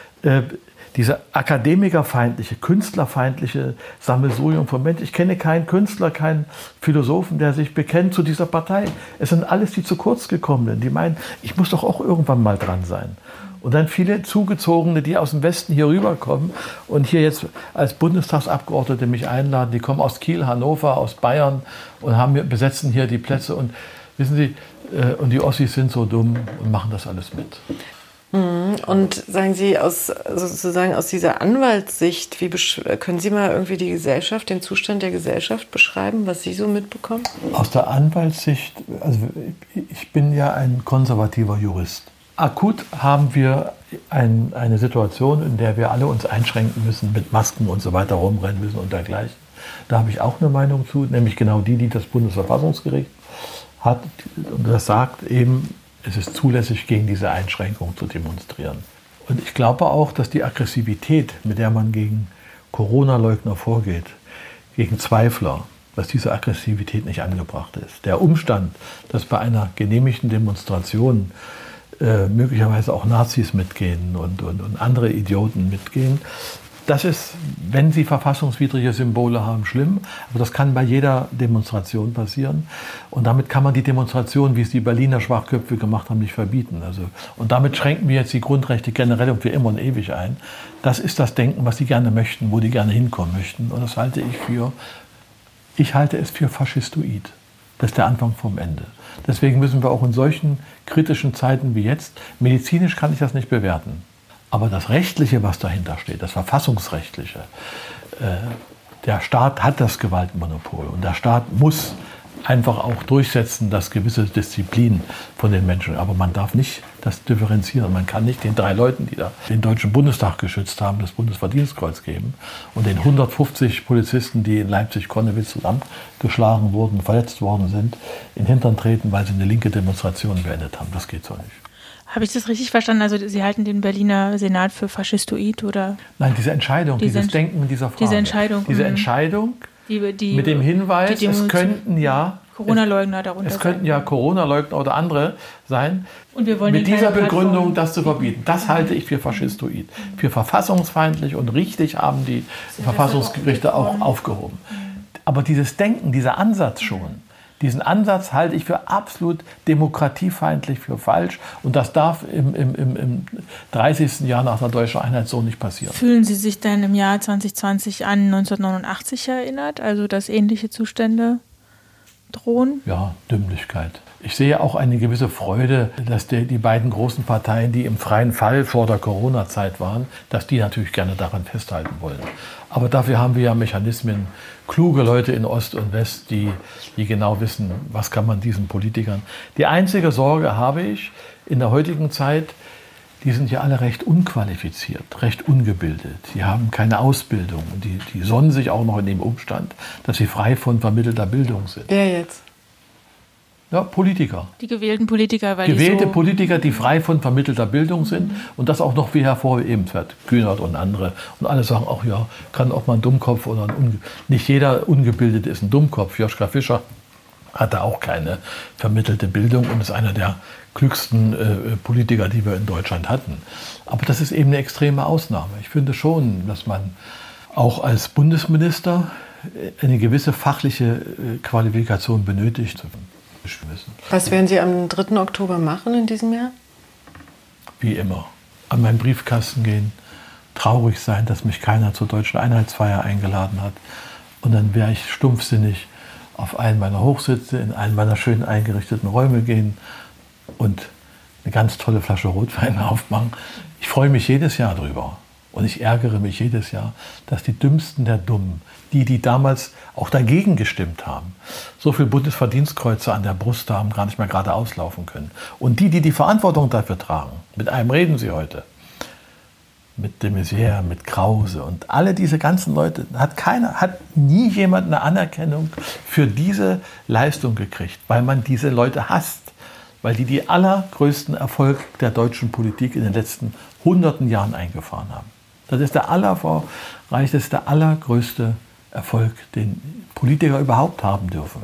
akademikerfeindliche, künstlerfeindliche Sammelsurium von Menschen. Ich kenne keinen Künstler, keinen Philosophen, der sich bekennt zu dieser Partei. Es sind alles die zu kurz gekommenen, die meinen, ich muss doch auch irgendwann mal dran sein. Und dann viele Zugezogene, die aus dem Westen hier rüberkommen und hier jetzt als Bundestagsabgeordnete mich einladen. Die kommen aus Kiel, Hannover, aus Bayern und besetzen hier die Plätze. Und wissen Sie, und die Ossis sind so dumm und machen das alles mit. Und sagen Sie, sozusagen aus dieser Anwaltssicht, können Sie mal irgendwie den Zustand der Gesellschaft beschreiben, was Sie so mitbekommen? Aus der Anwaltssicht, also ich bin ja ein konservativer Jurist. Akut haben wir eine Situation, in der wir alle uns einschränken müssen, mit Masken und so weiter rumrennen müssen und dergleichen. Da habe ich auch eine Meinung zu, nämlich genau die das Bundesverfassungsgericht hat. Und das sagt eben, es ist zulässig, gegen diese Einschränkung zu demonstrieren. Und ich glaube auch, dass die Aggressivität, mit der man gegen Corona-Leugner vorgeht, gegen Zweifler, dass diese Aggressivität nicht angebracht ist. Der Umstand, dass bei einer genehmigten Demonstration möglicherweise auch Nazis mitgehen und andere Idioten mitgehen, das ist, wenn sie verfassungswidrige Symbole haben, schlimm. Aber das kann bei jeder Demonstration passieren. Und damit kann man die Demonstration, wie es die Berliner Schwachköpfe gemacht haben, nicht verbieten. Und damit schränken wir jetzt die Grundrechte generell und für immer und ewig ein. Das ist das Denken, was sie gerne möchten, wo die gerne hinkommen möchten. Und das halte ich halte es für faschistoid. Das ist der Anfang vom Ende. Deswegen müssen wir auch in solchen kritischen Zeiten wie jetzt, medizinisch kann ich das nicht bewerten. Aber das Rechtliche, was dahinter steht, das Verfassungsrechtliche, der Staat hat das Gewaltmonopol und der Staat muss einfach auch durchsetzen, dass gewisse Disziplin von den Menschen, aber man darf nicht das differenzieren. Man kann nicht den 3 Leuten, die da den Deutschen Bundestag geschützt haben, das Bundesverdienstkreuz geben und den 150 Polizisten, die in Leipzig-Konnewitz zusammengeschlagen wurden, verletzt worden sind, in den Hintern treten, weil sie eine linke Demonstration beendet haben. Das geht so nicht. Habe ich das richtig verstanden? Also Sie halten den Berliner Senat für faschistoid oder? Nein, diese Entscheidung, dieses Denken in dieser Frage. Diese Entscheidung mit dem Hinweis, es könnten ja Corona-Leugner darunter Es könnten ja Corona-Leugner oder andere sein. Und wir wollen mit dieser Begründung das zu verbieten. Das halte ich für faschistoid. Für verfassungsfeindlich und richtig haben die Verfassungsgerichte auch aufgehoben. Aber dieses Denken, dieser Ansatz schon, diesen Ansatz halte ich für absolut demokratiefeindlich, für falsch. Und das darf im 30. Jahr nach der deutschen Einheit so nicht passieren. Fühlen Sie sich denn im Jahr 2020 an 1989 erinnert? Also, dass ähnliche Zustände drohen? Ja, Dümmlichkeit. Ich sehe auch eine gewisse Freude, dass die beiden großen Parteien, die im freien Fall vor der Corona-Zeit waren, dass die natürlich gerne daran festhalten wollen. Aber dafür haben wir ja Mechanismen, kluge Leute in Ost und West, die genau wissen, was kann man diesen Politikern. Die einzige Sorge habe ich in der heutigen Zeit, die sind ja alle recht unqualifiziert, recht ungebildet. Die haben keine Ausbildung und die sonnen sich auch noch in dem Umstand, dass sie frei von vermittelter Bildung sind. Wer jetzt? Ja, Politiker. Die gewählten Politiker, weil gewählte Politiker, die frei von vermittelter Bildung sind und das auch noch wie hervorheben wird. Kühnert und andere. Und alle sagen auch, ja, kann auch mal ein Dummkopf oder nicht jeder Ungebildete ist ein Dummkopf. Joschka Fischer hatte auch keine vermittelte Bildung und ist einer der klügsten Politiker, die wir in Deutschland hatten. Aber das ist eben eine extreme Ausnahme. Ich finde schon, dass man auch als Bundesminister eine gewisse fachliche Qualifikation benötigt. Was werden Sie am 3. Oktober machen in diesem Jahr? wie immer, an meinen Briefkasten gehen, traurig sein, dass mich keiner zur deutschen Einheitsfeier eingeladen hat. Und dann wäre ich stumpfsinnig auf einen meiner Hochsitze, in einen meiner schön eingerichteten Räume gehen und eine ganz tolle Flasche Rotwein aufmachen. Ich freue mich jedes Jahr drüber. Und ich ärgere mich jedes Jahr, dass die Dümmsten der Dummen, die damals auch dagegen gestimmt haben, so viele Bundesverdienstkreuze an der Brust haben, gar nicht mehr gerade auslaufen können. Und die Verantwortung dafür tragen, mit einem reden Sie heute, mit de Maizière, mit Krause und alle diese ganzen Leute, hat nie jemand eine Anerkennung für diese Leistung gekriegt, weil man diese Leute hasst, weil die allergrößten Erfolg der deutschen Politik in den letzten hunderten Jahren eingefahren haben. Das ist der allergrößte Erfolg, den Politiker überhaupt haben dürfen.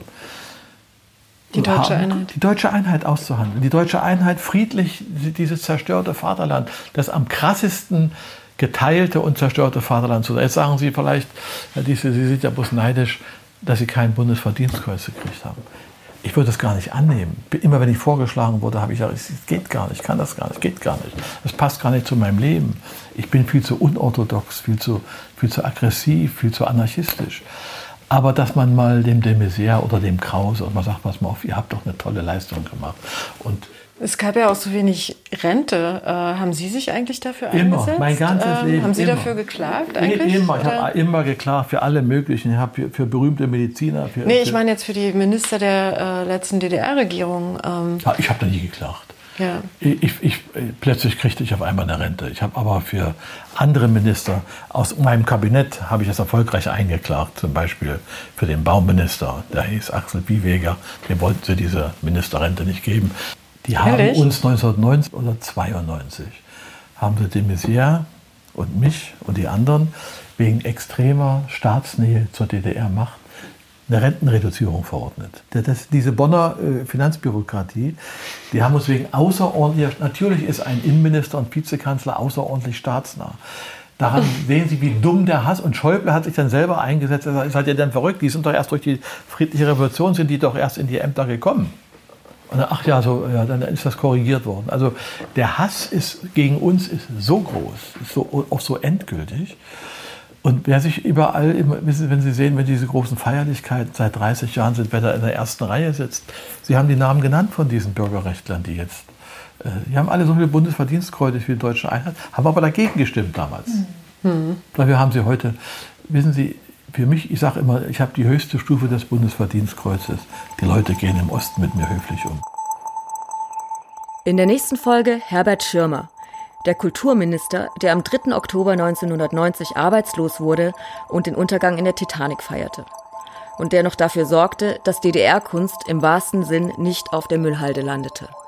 Die deutsche Einheit. Die deutsche Einheit auszuhandeln. Die deutsche Einheit friedlich, dieses zerstörte Vaterland, das am krassesten geteilte und zerstörte Vaterland zu sein. Jetzt sagen Sie vielleicht, Herr Diesel, Sie sind ja bloß neidisch, dass Sie kein Bundesverdienstkreuz gekriegt haben. Ich würde das gar nicht annehmen. Immer wenn ich vorgeschlagen wurde, habe ich gesagt, es geht gar nicht, ich kann das gar nicht, geht gar nicht. Das passt gar nicht zu meinem Leben. Ich bin viel zu unorthodox, viel zu aggressiv, viel zu anarchistisch. Aber dass man mal dem de Maizière oder dem Krause und man sagt, pass mal auf, ihr habt doch eine tolle Leistung gemacht. Und es gab ja auch so wenig Rente. Haben Sie sich eigentlich dafür eingesetzt? Immer, mein ganzes Leben. Haben Sie immer. dafür geklagt eigentlich? Immer. Ich habe immer geklagt für alle möglichen. Ich habe für berühmte Mediziner. Ich meine jetzt für die Minister der letzten DDR-Regierung. Ich habe da nie geklagt. Ja. Plötzlich kriegte ich auf einmal eine Rente. Ich habe aber für andere Minister aus meinem Kabinett habe ich das erfolgreich eingeklagt. Zum Beispiel für den Bauminister, der hieß Axel Viehweger. Dem wollten sie diese Ministerrente nicht geben. Die haben uns 1990 oder 1992 haben sie de Maizière und mich und die anderen wegen extremer Staatsnähe zur DDR-Macht eine Rentenreduzierung verordnet. Diese Bonner Finanzbürokratie, die haben uns wegen außerordentlich, natürlich ist ein Innenminister und Vizekanzler außerordentlich staatsnah. Daran sehen Sie, wie dumm der Hass. Und Schäuble hat sich dann selber eingesetzt. Er sagt, seid ihr denn verrückt? Die sind doch erst durch die friedliche Revolution, sind die doch erst in die Ämter gekommen. Und dann, dann ist das korrigiert worden. Also der Hass gegen uns ist so groß, auch so endgültig. Und wer sich überall, wenn Sie sehen, wenn diese großen Feierlichkeiten seit 30 Jahren sind, wer da in der ersten Reihe sitzt, Sie haben die Namen genannt von diesen Bürgerrechtlern, die haben alle so viele Bundesverdienstkreuze für die deutsche Einheit, haben aber dagegen gestimmt damals. Dafür haben sie heute, wissen Sie, für mich, ich sage immer, ich habe die höchste Stufe des Bundesverdienstkreuzes. Die Leute gehen im Osten mit mir höflich um. In der nächsten Folge Herbert Schirmer, der Kulturminister, der am 3. Oktober 1990 arbeitslos wurde und den Untergang in der Titanic feierte. Und der noch dafür sorgte, dass DDR-Kunst im wahrsten Sinn nicht auf der Müllhalde landete.